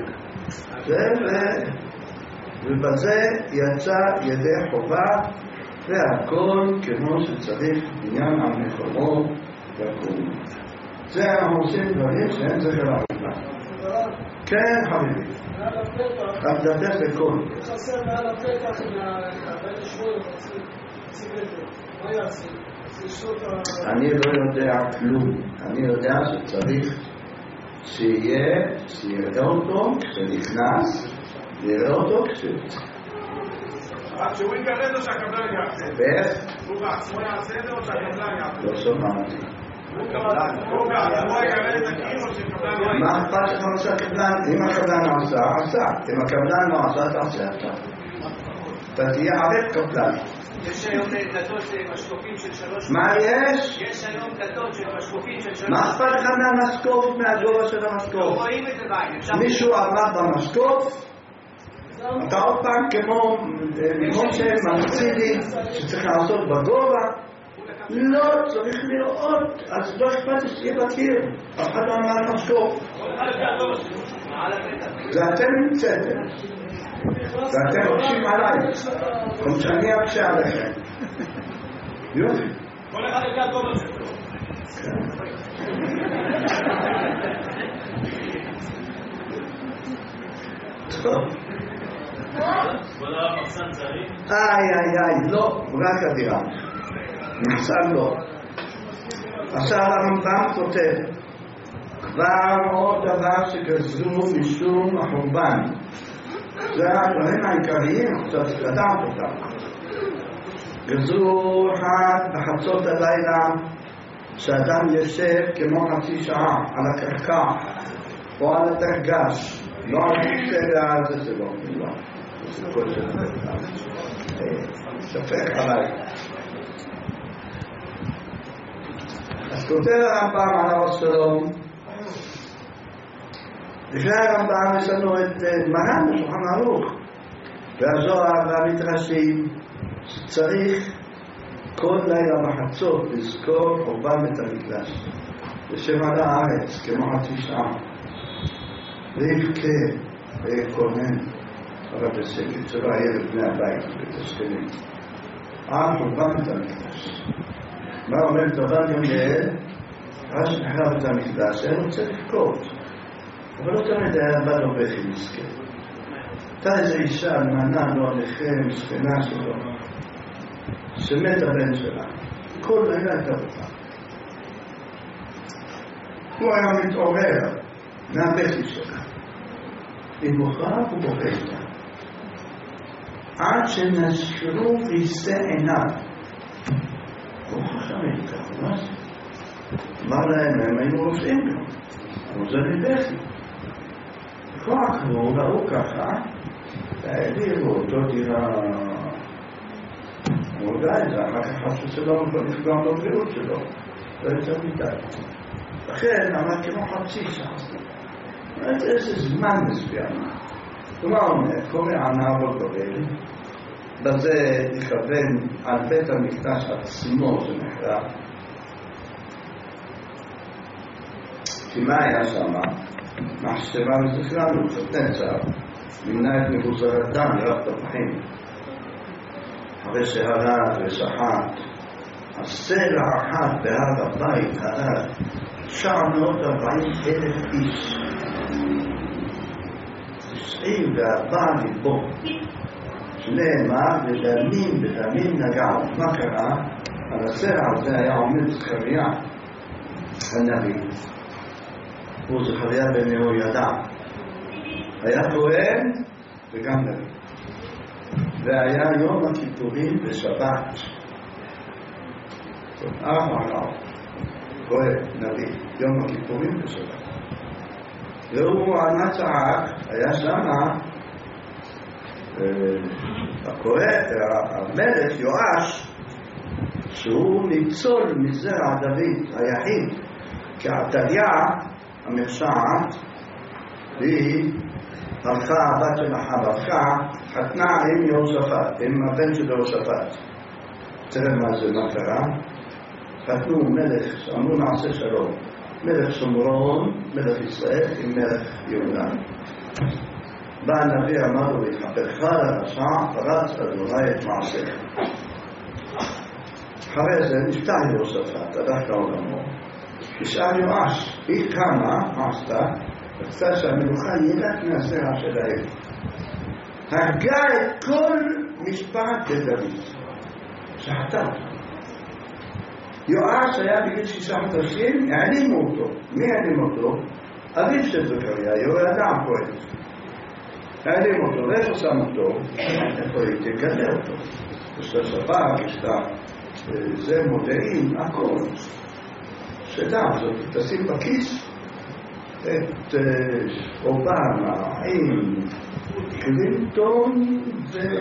ובזה יצא ידי חובה והכל כמו שצריך בניין על מקומו יקום. זה אנחנו עושים דברים שהם זכר המקום. כן חביבי. רק דפק בכל. חסר מעל הפתח בין שמונה צימטר. מה יעשה? אני לא יודע כלום. אני יודע שצריך שיהיה, שיראה אותו כשנכנס, יראה אותו כשיוצא. רק שהוא יקרא לו שהקבלן יעשה. ואיך? הוא בעצמו יעשה את זה או שהקבלן יעשה? לא שמעתי. הוא בעצמו יקרא את הכאילו שהקבלן יעשה. מה אכפת לך שהקבלן? אם הקבלן עשה, עשה. אם הקבלן לא עשה, תעשה אתה. אתה תהיה ערב קבלן. יש היום דלתות של משקופים של שלוש... מה יש? יש היום דלתות של משקופים של שלוש... מה אכפת לך מהמשקוף, מהגובה של לא המשקוף? רואים את זה בעין. מישהו עמד במשקוף? אתה עוד פעם כמו משה ממציא לי שצריך לעשות בגובה? לא, צריך לראות, אז לא אכפת שיהיה בקיר, אף אחד לא עמד על משקוף. זה אתם נמצאתם, ואתם מקשים עליי, כמו שאני אקשה עליכם. יופי. כל אחד לקראת טוב הזה. טוב. איי איי איי, לא, רק הדירה. מחסן לא. עכשיו הרמב"ם כותב, כבר עוד דבר שגזרו משום החורבן. זה הדברים העיקריים, קצת לדעת אותם. גזרו אחד בחצות הלילה, שאדם יושב כמו חצי שעה על הקרקע או על הדרגש, לא על הכיסא הזה שלו, לא. זה כל שפק, שפק עליי. אז כותב הרמב"ם עליו השלום, לפני הרמב"ם יש לנו את מרן בשולחן ערוך והזוהר והמדרשים שצריך כל לילה בחצות לזכור חורבן בית המקדש לשם על הארץ כמו חצי שעה ויבכה ויקונן אבל בשקט שלא יהיה לבני הבית ובתשכנים על חורבן בית המקדש. מה אומר דוד יומיאל? אז שנחרב בית המקדש אין רוצה לבכות אבל לא תמיד היה בא לו בכי מסכן. הייתה איזו אישה אלמנה לא עליכם, שכנה שלו שמת הבן שלה כל לילה הייתה בוכה. הוא היה מתעורר מהבכי שלה היא בוכה ובוכה איתה עד שנשרו ריסי עיניו. הוא חשב איתה, מה זה? אמר להם, הם היינו רופאים גם אבל זה מבכי. כבר עקבו, ראו ככה והעבירו אותו דירה הוא די, זה אחר כך חשב שלא נפגע בבריאות שלו לא יותר מדי. לכן אמר כמו חצי שעה איזה זמן מסוים. ומה אומר? קורא הנער בבל בזה יכוון על בית המקדש עצמו שנחרב. כי מה היה שם? מחשבה וזכרנו חתנצר נמנע את מבוזרתם לרב תפוחים אחרי שהרד ושחט הסלע אחת בהר הבית הרד תשע מאות וארבעים אלף איש תשעים וארבע ליבו שנאמר בדמים בדמים נגעו. מה קרה? על הסלע הזה היה עומד זכריה הנביא הוא זכריה בן יהוידע היה כהן וגם נביא והיה יום הכיפורים בשבת ארבע עליו כהן נביא יום הכיפורים בשבת והוא ענה צעק היה שמה הכהן המלך יואש שהוא ניצול מזרע דוד היחיד כעתליה המרשעת והיא הלכה הבת של החבקה חתנה עם יהושפט עם הבן של יהושפט. תראה מה זה מה קרה חתנו מלך שאמרו נעשה שלום מלך שומרון, מלך ישראל עם מלך יהודה. בא הנביא אמר לו, התחפרך לרשע, פרץ אדוני את מעשיך. אחרי זה נפתח יהושפט, הלך לעולמו. ישאל יואש, היא קמה, מה עשתה? רצתה שהמלוכה ילך מהזרע שלהם. הרגה את כל משפחת דוד, שחטה אותה. יואש היה בגיל שישה חודשים, העלימו אותו. מי העלים אותו? אביו של זכריה, יהוידע הכהן. העלים אותו, ואיפה שם אותו? איפה היא תגלה אותו? יש לה שב"כ, יש לה זה מודיעין, הכל. שדע, זאת תשים בכיס את אובמה עם קלינטון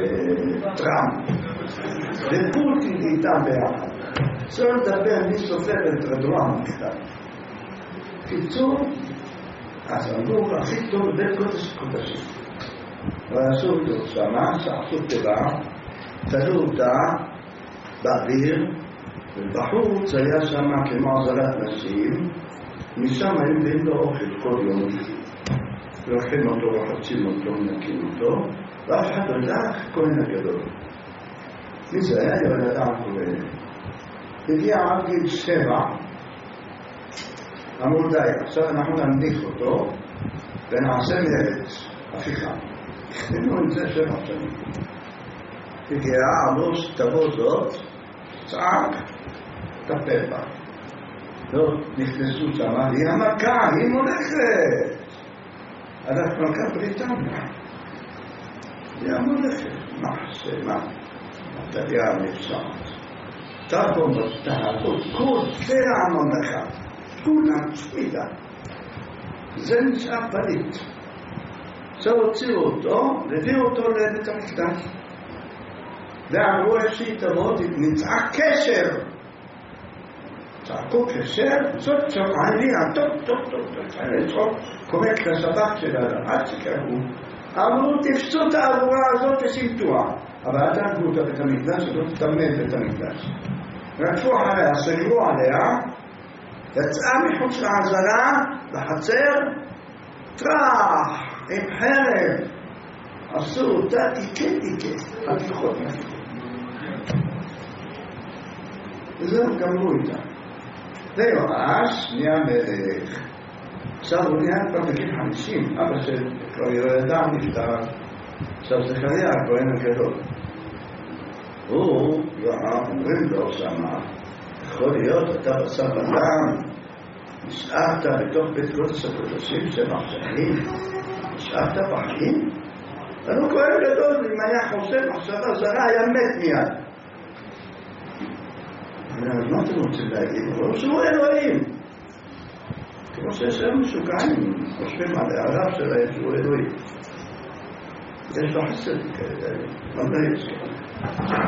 וטראמפ ופוטין איתם ביחד. צריך לדבר מי סופר את רדואן בכלל. קיצור, אז אמרו הכי טוב בית קודש קודשים. ועשו אותו שמה, שעשו טבע, תלו אותה באוויר, ובחוץ היה שמה כמו עזרת נשים, משם היו באים לו אוכל כל יום. לוקחים אותו, רוחצים אותו, מנקים אותו, ואף אחד לא יודע כהן הגדול. מי זה היה? יהוידע הכהן. הגיע עד גיל שבע, אמרו די, עכשיו אנחנו נמליך אותו ונעשה מרץ, הפיכה. הכתנו עם זה שבע שנים. הגיע, אמרו שתבוא זאת, צעק, תטפל בה. לא נכנסו שם, היא המכה, היא מולכת. הלך מלכת בריטניה. היא המולכת, מה זה, מה? נתניה נפסעת. תרבום בתהפות, כל ספירה הממלכה, כולם שמידה. זה נשאר פליט. עכשיו הוציאו אותו, הביאו אותו לבית המקדש. ואמרו איך שהיא תבוא, נצעק קשר. צעקו קשר, זאת צעקה עליה, טוב, טוב, טוב, טוב, טוב, קומק לשב"כ שלה, עד שקראו. אמרו, תפסו את העבורה הזאת ושימתוה. אבל אל תרגו אותה בית המקדש, לא תתאמן בית המקדש. רדפו עליה, סגרו עליה, יצאה מחוץ לעזרה, לחצר, טרח, עם חרב, עשו אותה תיקה תיקה, עד פחות נפיקה. וזהו, גמרו איתה. ויואש נהיה מלך. עכשיו הוא נהיה כבר בגיל חמישים, אבא של כבר יהוידע נפטר. עכשיו זכריה הכהן הגדול. הוא, יואב, אומרים לו שמה, יכול להיות, אתה בשר ודם, נשארת בתוך בית קודש הקודשים שבע שנים, נשארת בחיים? אבל כהן גדול, אם היה חושב מחשבה זרה, היה מת מיד. אז מה אתם רוצים להגיד? הוא שהוא אלוהים. כמו שיש היום משוקעים, חושבים על הערב שלהם שהוא אלוהים. יש לו חסד כאלה, מה יש כאלה?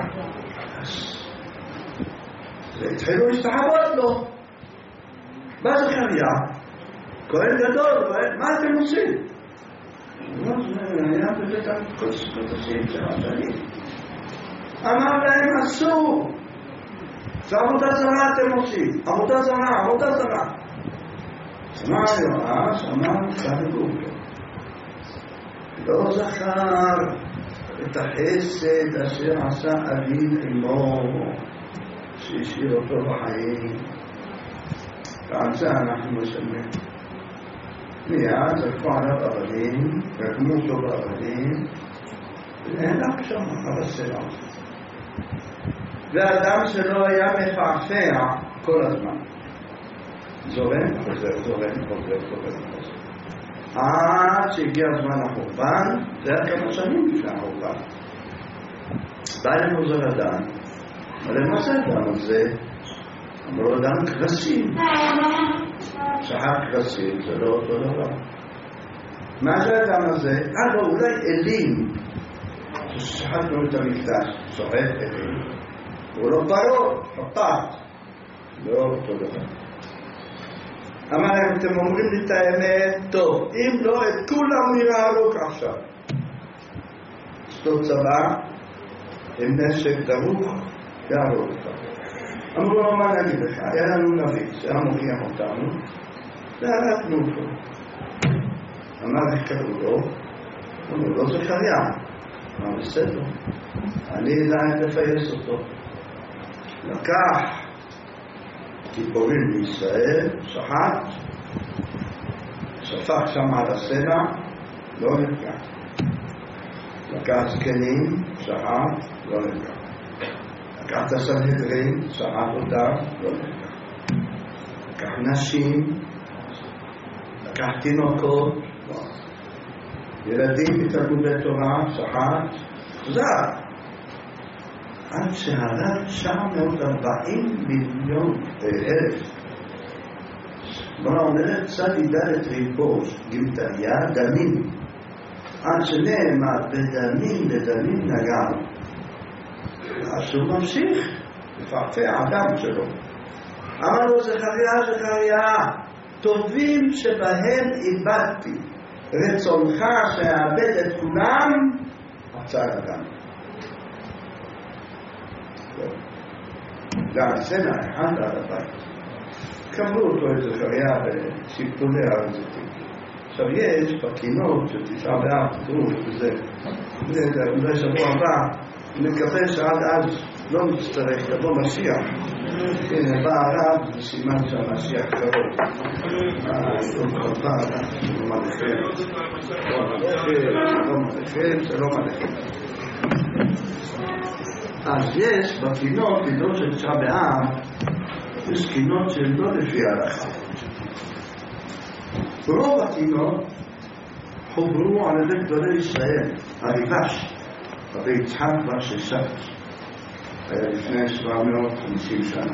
התחילו להשתחוות לו. מה זכריה? כהן גדול, מה אתם עושים? זה היה בבית הקודשים של השנים. אמר להם אסור. זה עבודה זרה אתם עושים. עבודה זרה, עבודה זרה. אמר יואש, אמר תהרגו אותו. לא זכר את החסד אשר עשה אביו עמו, שהשאיר אותו בחיים. ועל זה אנחנו משלמים. מיד זרקו עליו אבנים, רגמו אותו באבנים, ונהלך שם על הסלע. והאדם שלו היה מפעפע כל הזמן. זורם, חוזר, זורם, חוזר, זורם, חוזר. עד שהגיע הזמן החורבן, זה היה כמה שנים לפני החורבן. בא אלינו זר אדם, אבל מה זה אדם הזה? אמרו אדם כבשים. שחר כבשים, זה לא אותו דבר. מה זה אדם הזה? אה לא, אולי אלים, ששחטנו את המקדש, שוחט אלים. הוא לא פרות, חפת. לא אותו דבר. אמר להם, אתם אומרים לי את האמת, טוב, אם לא, את כולם נראה הלוק עכשיו. יש לו צבא, עם נשק דרוך, יערוק אותם. אמרו לו, מה נגיד לך? היה לנו נביא, שהיה מוכיח אותנו, והלכנו פה. אמר איך קראו לו? אמרו לו זכריה. אמר בסדר, אני אלעד לפייס אותו. לקח גיבורים מישראל, שחט, שפך שם על הסלע, לא נפגע. לקח זקנים, שחט, לא נפגע. לקח את הסנהדרין, שחט אותם, לא נפגע. לקח נשים, לקח תינוקות, לא. ילדים בתלמודי תורה, שחט, חזר. עד שהלך תשע מאות וארבעים מיליון אלף. בוא אומרת, צד ידלת ריבוש, גמטריה, דמים. עד שנאמר, בדמים, בדמים נגענו. אז הוא ממשיך, לפעפע האדם שלו. אמר לו, זכריה, זכריה, טובים שבהם איבדתי, רצונך שאעבד את כולם, עצר אדם. גם הסצנה, אחד על הבית. קבלו אותו את זכריה בשיפולי הרזיתים. עכשיו יש בקינות של תשעה באב, תראו שזה, זה שבוע הבא, נקווה שעד אז לא נצטרך, יבוא משיח. הנה, בא הרב, זה סימן שהמשיח קרוב. לא חלפה, לא מלאכם. לא מלאכם, זה לא מלאכם. אז יש בקינות, קינות של תשעה באב, יש קינות שהן לא לפי ההלכה. רוב הקינות חוברו על ידי גדולי ישראל, הריבש, רבי יצחק בר ששת, לפני שבע מאות וחמישים שנה.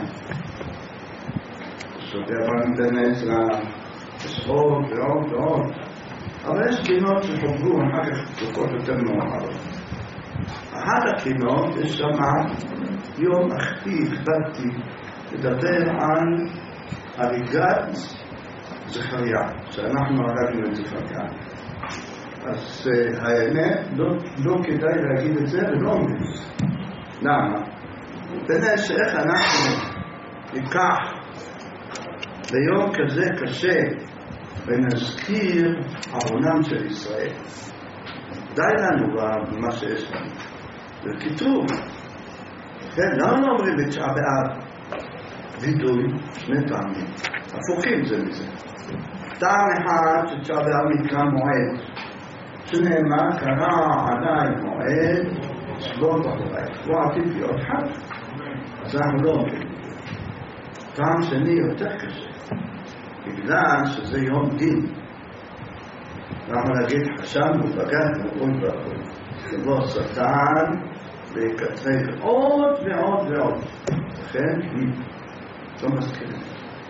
שוטה בן בן עזרא, עשרות ועוד ועוד. אבל יש קינות שחוברו אחר כך תקופות יותר מאוחרות. אחת הקינות יש שם יום אחתי הקבדתי לדבר על הריגת זכריה, שאנחנו הרגנו את זכריה. אז האמת, לא, לא כדאי להגיד את זה ולא אומרים את זה. למה? בני שאיך אנחנו ניקח ביום כזה קשה ונזכיר עוונם של ישראל. די לנו במה שיש לנו. וכתוב, כן, למה לא אומרים בתשעה באב וידוי, שני טעמים, הפוכים זה מזה. טעם אחד שתשעה באב נקרא מועד, שנאמר קרא עדיין מועד, שבוע בחורי, שבוע הטיפיות חד, אז אנחנו לא אומרים. טעם שני יותר קשה, בגלל שזה יום דין. אנחנו נגיד חשבנו, בגדנו, עוד ועוד. כמו שטן ויקטרג עוד ועוד ועוד. לכן, לא מזכירים.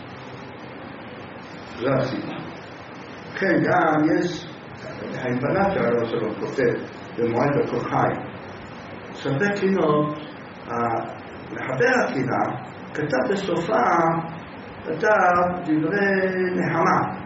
זו הסיבה. לכן גם יש, האימפלציה שלו כותב במועד הקורחיים. שווה קינות, מחבר הקינה, כתב בסופה, כתב דברי נחמה.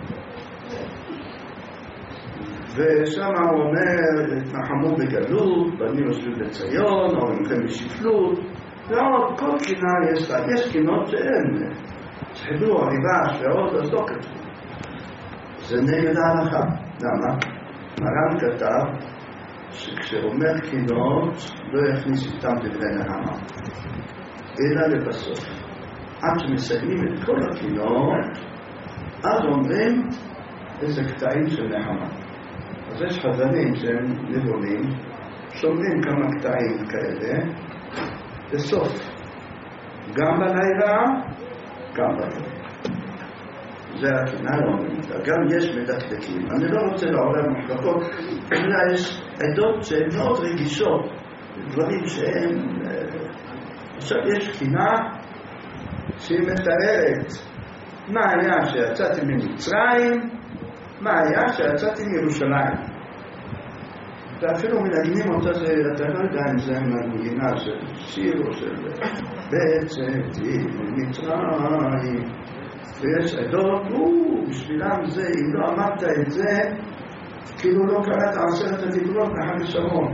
ושם הוא אומר, התנחמו בגלות, בנים יושבים בציון, או מכם בשפלות, ועוד כל קינה יש לה, יש קינות שאין, שחידו, הריבש ועוד, אז לא כתבו. זה נגד ההלכה. למה? מרן כתב שכשאומר קינות, לא יכניס איתם דברי נחמה, אלא לבסוף. עד שמסיימים את כל הקינות, אז אומרים איזה קטעים של נחמה. אז יש חזנים שהם נבונים, שומעים כמה קטעים כאלה, בסוף, גם בלילה, גם בלילה. זה הקינה לא אומרים. גם יש מדקדקים. אני לא רוצה לעורר מחלקות, אלא יש עדות שהן מאוד רגישות, דברים שהן... עכשיו יש קינה שהיא מתארת מה היה שיצאתי ממצרים, מה היה שיצאתי מירושלים. ואפילו מנגנים אותה, אתה לא יודע אם זה מנגינה של שיר או של בצאתי ממצרים. ויש עדות, בשבילם זה, אם לא אמרת את זה, כאילו לא קראת עשרת הדיברות מחג שרון.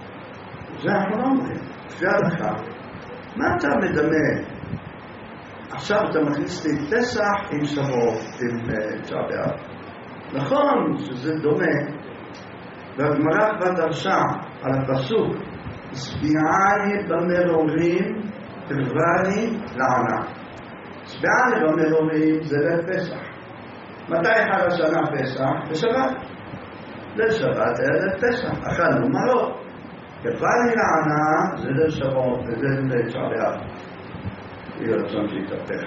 זה אנחנו לא אומרים. לפי ההלכה, מה אתה מדמה עכשיו אתה מכניס לי פסח עם שבועות, עם תשעה באב. נכון שזה דומה, והגמרא כבר דרשה על הפסוק, השביעני במרורים תלווני לענה. השביעני במרורים זה ליל פסח. מתי חל השנה פסח? בשבת. ליל שבת היה ליל פסח, אכלנו מרור. תלווני לענה זה ליל שבועות, וזה ליל תשעה באב. יהיה רצון שיתהפך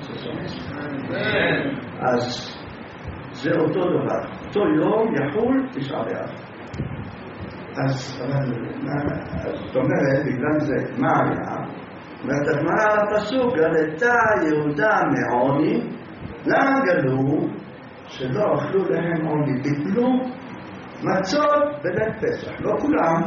אז זה אותו דבר, אותו יום יחול תשעה באב. אז זאת אומרת, בגלל זה מה היה? אומרת הגמרא על הפסוק, גלתה יהודה מעוני, למה גלו? שלא אכלו להם עוני, ביטלו מצות בליל פסח, לא כולם,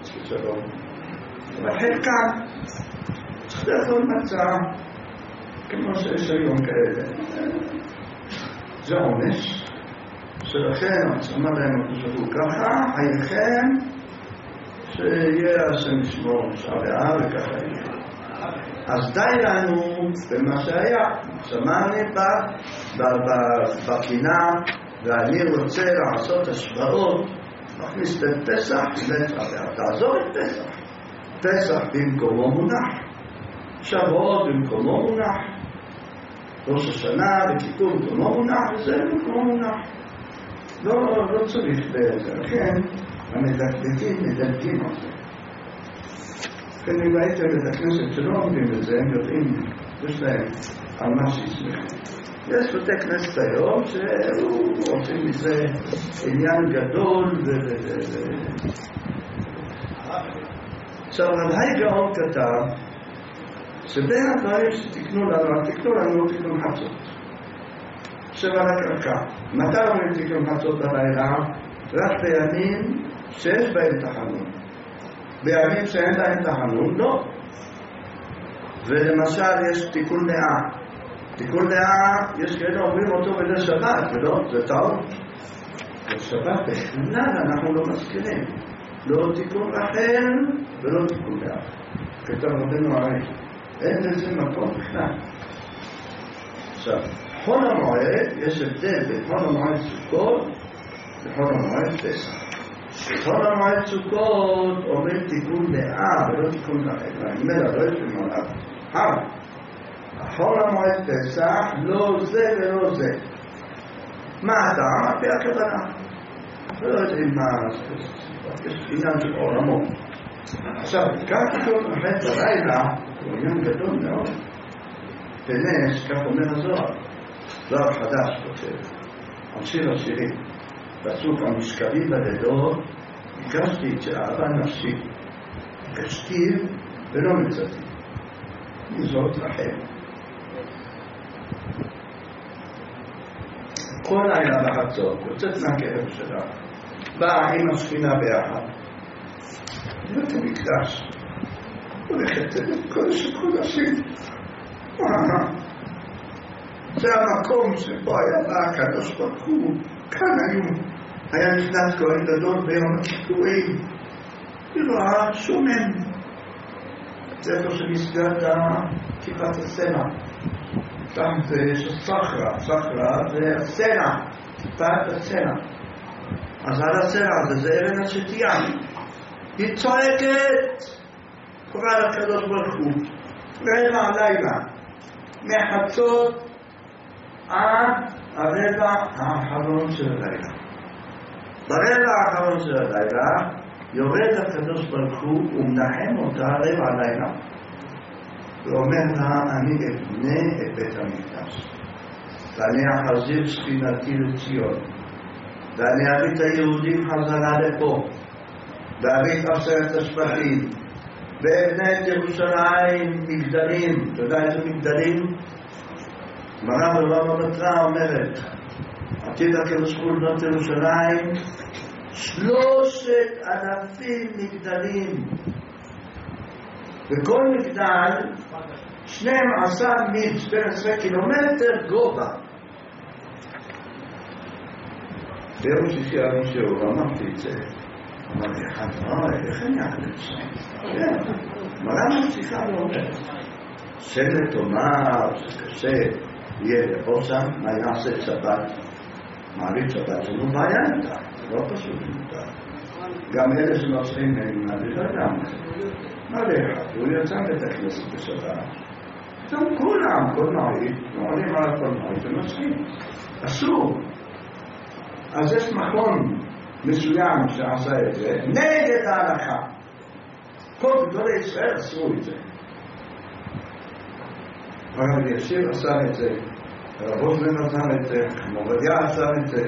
אבל חלקם צריך לאכול מצה כמו שיש היום כאלה. זה עונש שלכן אמר להם התושבו ככה, חייכם שיהיה השם ישמור תשעה באב וככה יהיה. אז די לנו במה שהיה. שמעני בקינה ואני רוצה לעשות השוואות, מכניס את פסח לתשעה באב. תעזור את פסח. פסח במקומו מונח, שבועות במקומו מונח, ראש השנה וכיפור במקומו מונח, וזה במקומו מונח. לא, לא צריך בזה, לכן המדקדקים מדלקים על זה. לכן אם הייתם את הכנסת שלא עומדים לזה, הם יודעים, יש להם על מה שישמחים. יש בתי כנסת היום שהוא עושים מזה עניין גדול ו... עכשיו, רבי גאון כתב שבין הדברים שתקנו לנו, תקנו לנו תקנו חצות. שבע לקרקע. מתי אומרים תקנו חצות בלילה? רק בימים שיש בהם תחנון. בימים שאין בהם תחנון, לא. ולמשל יש תיקון מאה. תיקון מאה, יש כאלה אומרים אותו בליל שבת, ולא, זה טעות. בשבת בכלל אנחנו לא מזכירים. לא תיקון רחל ולא תיקון מאה. כתב רבנו הרי. אין לזה מקום בכלל. עכשיו, חול המועד, יש הבדל בין חול המועד סוכות וחול המועד פסח. חול המועד סוכות אומר תיקון מאה ולא תיקון רחל. אני אומר, לא יש לנו עליו. אבל, חול המועד פסח לא זה ולא זה. מה אתה? מה פי הכוונה? לא יודעים מה זה. יש עניין של עולמות. עכשיו, כך תיקון רחל בלילה הוא עניין גדול מאוד. בנס, כך אומר הזוהר, זוהר חדש כותב, על שיר השירים, פסוק המשכבים בלילות, ביקשתי את שאהבה נפשי, ביקשתיו ולא מצאתי. זאת רחל. כל לילה בחצות, יוצאת מהכאב שלה, באה עם השכינה ביחד, בית המקדש, הולכת את כל שקודשים. זה המקום שבו היה לה הקדוש ברוך הוא, כאן היום היה נכנס כהן גדול ביום הכיפורים, היא רואה שומן, זה איפה שמסגד כיפת הסלע, שם זה יש הסחרה, הסחרה זה הסלע, כיפת הסלע, אז על הסלע הזה זה אבן השתייה, היא צועקת, קורא לקדוש ברוך הוא, רבע הלילה, מחצות עד הרבע האחרון של הלילה. ברבע האחרון של הלילה יורד הקדוש ברוך הוא ומנחם אותה רבע הלילה ואומר לה, אני אבנה את בית המקדש ואני אחזיר שכינתי לציון ואני אביא את היהודים חזרה לפה ואביא את עשרת השבטים ואבנה את ירושלים מגדלים. אתה יודע איזה מגדלים? מראה בבבא בתרא אומרת, עתיד הקדוש ברוך הוא לבנות ירושלים שלושת אלפים מגדלים, וכל מגדל שנים עשר מיל, שנים עשרה קילומטר גובה. ביום שישי היה שיעור, אמרתי את זה, אמר לי אחד, אוי, איך אני אעלה את זה? כן, מראה ממשיכה ואומרת, שלט אומר שקשה יהיה לאכול שם, מה יעשה שבת? מעריך שבת שלנו בעיה איתה, זה לא פשוט איתה. גם אלה שנוצרים הם מעריך אדם. מעריך, הוא יצא בית הכנסת בשבת. גם כולם, כל נועית, נועלים על כל נועית ונוצרים. אסור. אז יש מכון מסוים שעשה את זה, נגד ההלכה. כל גדולי ישראל עשו את זה. הרב אלישיב עשה את זה, הרב אוזמן עשה את זה, מורדיה עשה את זה.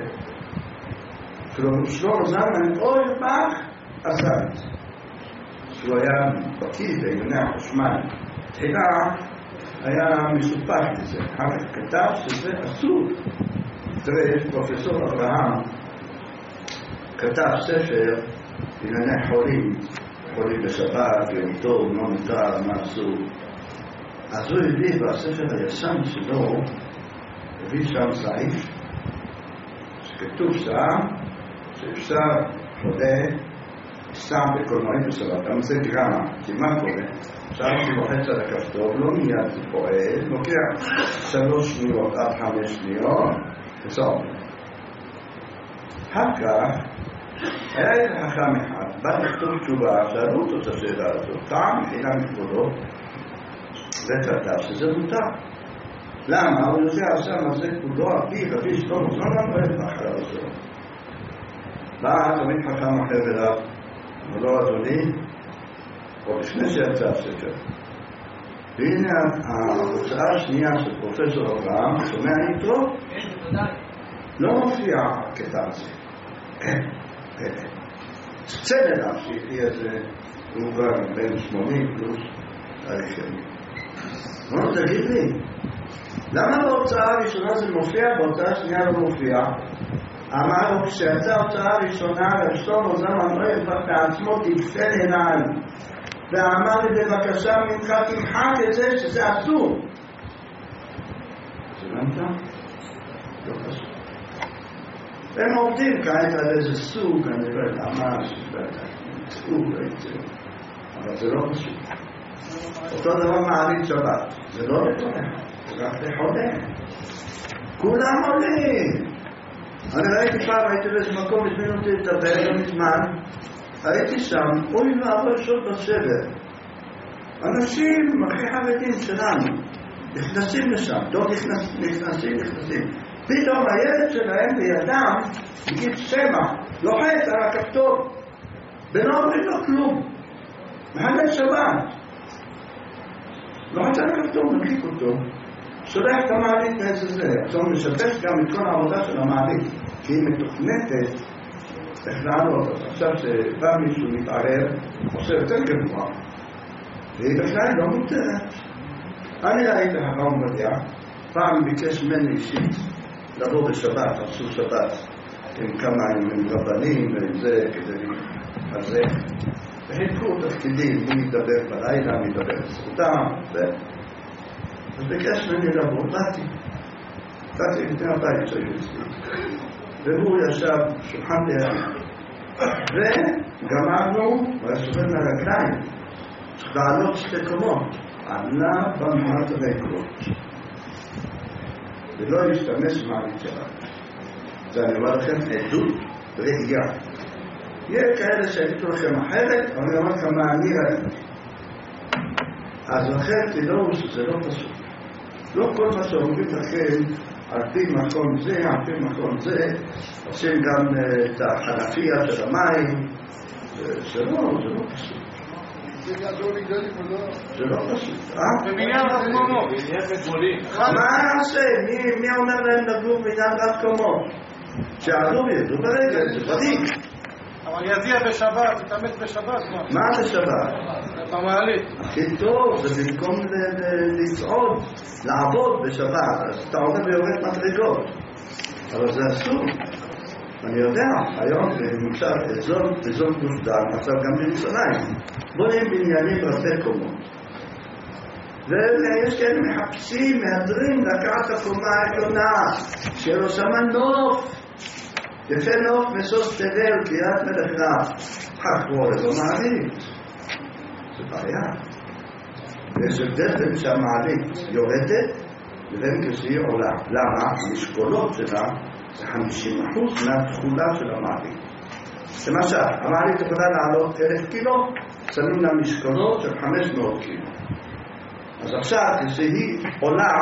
שלמה זלמן אוירבך עשה את זה. שהוא היה בקיא בענייני החשמל. תחילה היה מסופק לזה. הרב כתב שזה אסור. תראה, יש פרופסור אברהם כתב ספר בענייני חולים, חולים בשבת, יום טוב, מה מותר, מה אסור. אז הוא הביא בספר הישן שלו, הביא שם סעיף, שכתוב שם, שאפשר חולה, סתם בקולנועים בשבת, גם זה גרמה, כי מה קורה? עכשיו הוא לוחץ על הכפתור, לא מיד זה פועל, לוקח שלוש שניות עד חמש שניות, וסוף. אחר כך, היה איזה חכם אחד, בא לכתוב תשובה, שאלו אותו את השאלה הזאת, טעם מחילה מכבודו, וכתב שזה מותר. למה? הוא יודע עכשיו מה זה כבודו, אבי, רבי שלמה, זה לא נמרד מאחר הזה. בא תמיד חכם אחר אליו, אמר לו, אדוני, או לפני שיצא הספר. והנה ההוצאה השנייה של פרופסור אברהם, שומע איתו? לא מופיע הקטע הזה. אין, אין. צלם אליו שהיא איזה, הוא כבר בין שמונים פלוס תאריך ימים. אמרו, תגיד לי, למה בהוצאה הראשונה זה מופיע, בהוצאה השנייה לא מופיע? אמר לו, כשהייתה ההוצאה הראשונה, שלמה זלמן אוירבך בעצמו תפסל עיניים, ואמר לי, בבקשה ממך, תמחק את זה שזה אסור. זה לא נמצא? לא חשוב. הם עובדים כעת על איזה סוג, אני לא יודע מה, סוג, אבל זה לא חשוב. אותו דבר מעלית שבת, זה לא לכל אחד, זה רק לחולה. כולם עולים. אני ראיתי פעם, הייתי באיזה מקום, הזמינו אותי לדבר, לא מזמן, הייתי שם, אוי לעבור שעות בסדר. אנשים הכי חרדים שלנו, נכנסים לשם, טוב נכנסים, נכנסים. פתאום הילד שלהם בידם, מגיב סמע, לוחץ על הכפתור, ולא אומרים לו כלום. מהלך שבת. לוחץ על הכפתור, מדליק אותו, שולח את המעלית באיזה זה. עכשיו הוא משבש גם את כל העבודה של המעלית, כי היא מתוכנתת, איך לעלות אותה. עכשיו שבא מישהו מתערב, עושה יותר גבוה, והיא בכלל לא מותרת. אני ראיתי חכם בדיה, פעם ביקש ממני אישית, לבוא בשבת, עשו שבת, עם כמה עם רבנים ועם זה, כדי לחזק. והתקעו תפקידים, מי ידבר בלילה, מי ידבר בזכותם, ו... אז ביקש ממני לבוא, באתי. באתי לפני הבית שהיו אצלי. והוא ישב שולחן לידי. וגמרנו, הוא היה סובל מהרגליים. צריך לעלות שתי קומות. עלה במעט הרקרות. ולא להשתמש מעלית שבת. זה אני אומר לכם, עדות ראייה. יהיה כאלה שהגידו לכם אחרת, אבל אני אומר לכם מה אני ראיתי. אז לכן תדעו שזה לא פשוט. לא כל מה שאומרים לכם, על פי מקום זה, על פי מקום זה, עושים גם את החנפיה של המים, זה לא, זה לא פשוט. זה לא פשוט, אה? בבניין רב קומות. מה נעשה? מי אומר להם לגור בבניין רב קומות? שעלו וידעו ברגע, זה בדיק. אבל יזיע בשבת, תתאמץ בשבת. מה זה שבת? במעלית. הכי טוב, זה במקום לצעוד, לעבוד בשבת, אז אתה עובד ויורד מדרגות. אבל זה אסור. אני יודע, היום למשל, אזור גוש דן, עכשיו גם בירושלים, בונים בניינים רבי קומות. ויש כאלה מחפשים, מהדרים, לקחת הקומה העליונה, שיהיה לו שם נוף. יפה נוף מסוס תבל, קריאת מלך רב. חכבו לזו מעלית. זה בעיה. ויש הבדל בין שהמעלית יורדת לבין כשהיא עולה. למה? המשקולות שלה זה חמישים אחוז מהתכולה של המעלית. למשל, המעלית יכולה לעלות אלף קילו, שמים לה משקולות של חמש מאות קילו. אז עכשיו, כשהיא עולה,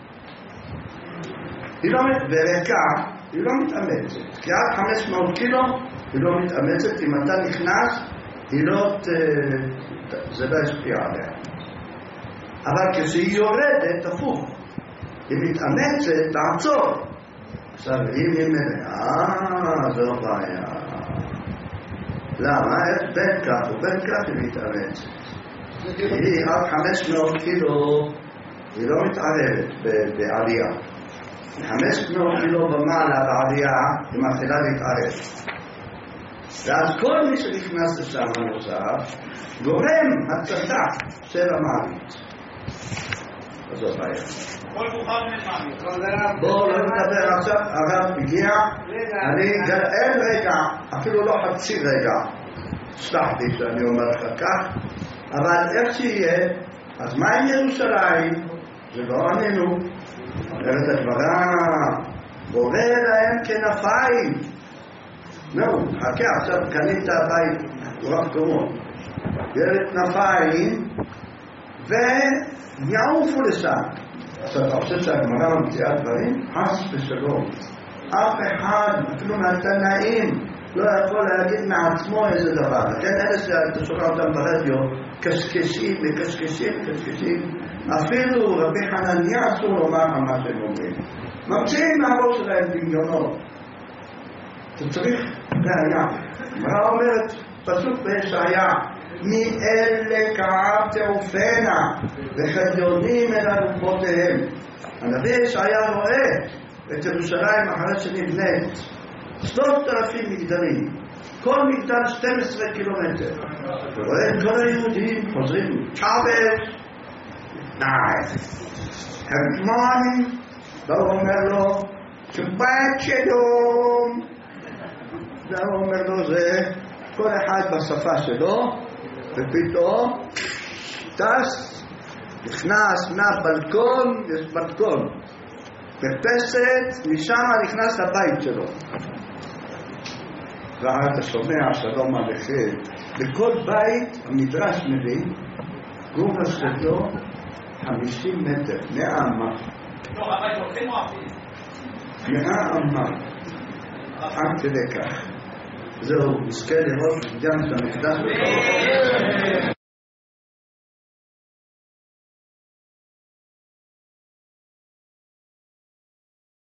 היא לא ברקע, היא לא מתאמצת. כי עד חמש מאות קילו היא לא מתאמצת, אם אתה נכנס, היא לא ת... זה לא ישפיע עליה. אבל כשהיא יורדת, הפוך. היא מתאמצת לעצור. עכשיו, אם היא מלאה, זו בעיה. למה? בין כך ובין כך היא מתאמצת. היא עד חמש מאות קילו, היא לא מתערבת בעלייה. חמש מאות קילו במעלה בעלייה, היא מתחילה להתערב. ואז כל מי שנכנס לשם הנוסף, גורם הצתה של המעלית. אז זו בעיה. כל כוכב נחמד. בואו לא נדבר עכשיו, הרב הגיע, אני אין רגע, אפילו לא חצי רגע, סלח לי שאני אומר לך כך, אבל איך שיהיה, אז מה עם ירושלים? זה לא ענינו. אומרת הגמרא, בורא להם כנפיים. נו, חכה, עכשיו קנית בית, רב קומות. ירד כנפיים, ויעופו לשם. עכשיו, אתה חושב שהגמרא ממציאה דברים? חס ושלום. אף אחד, אפילו מהתנאים, לא יכול להגיד מעצמו איזה דבר. לכן אלה שאתה שומע אותם ברדיו, קשקשים וקשקשים וקשקשים. אפילו רבי חנניה אסור לומר מה שהם אומרים. ממציאים מהראש שלהם דמיונות. אתה צריך ראיה. הגמרא אומרת, פסוק בישעיה, מאלה כאב תעופנה וחדיונים אל אלופותיהם. הנביא ישעיה רואה את ירושלים אחרי שנבנית שלושת אלפים מגדלים, כל מגדל שתים עשרה קילומטר, ורואה את כל היהודים חוזרים צ'אבס נייס Good morning. והוא אומר לו שבת שלום. והוא אומר לו זה כל אחד בשפה שלו, ופתאום טס, נכנס מהבלקון, יש בלקון, בפסת, משם נכנס לבית שלו. ואתה שומע שלום עליכם. בכל בית המדרש מביא, גובה שלו חמישים מטר, מאה אמה. לא, אבל הולכים או אפילו? מאה אמה. עד כדי כך. זהו, נזכה לראות גם את המקדש בקרוב.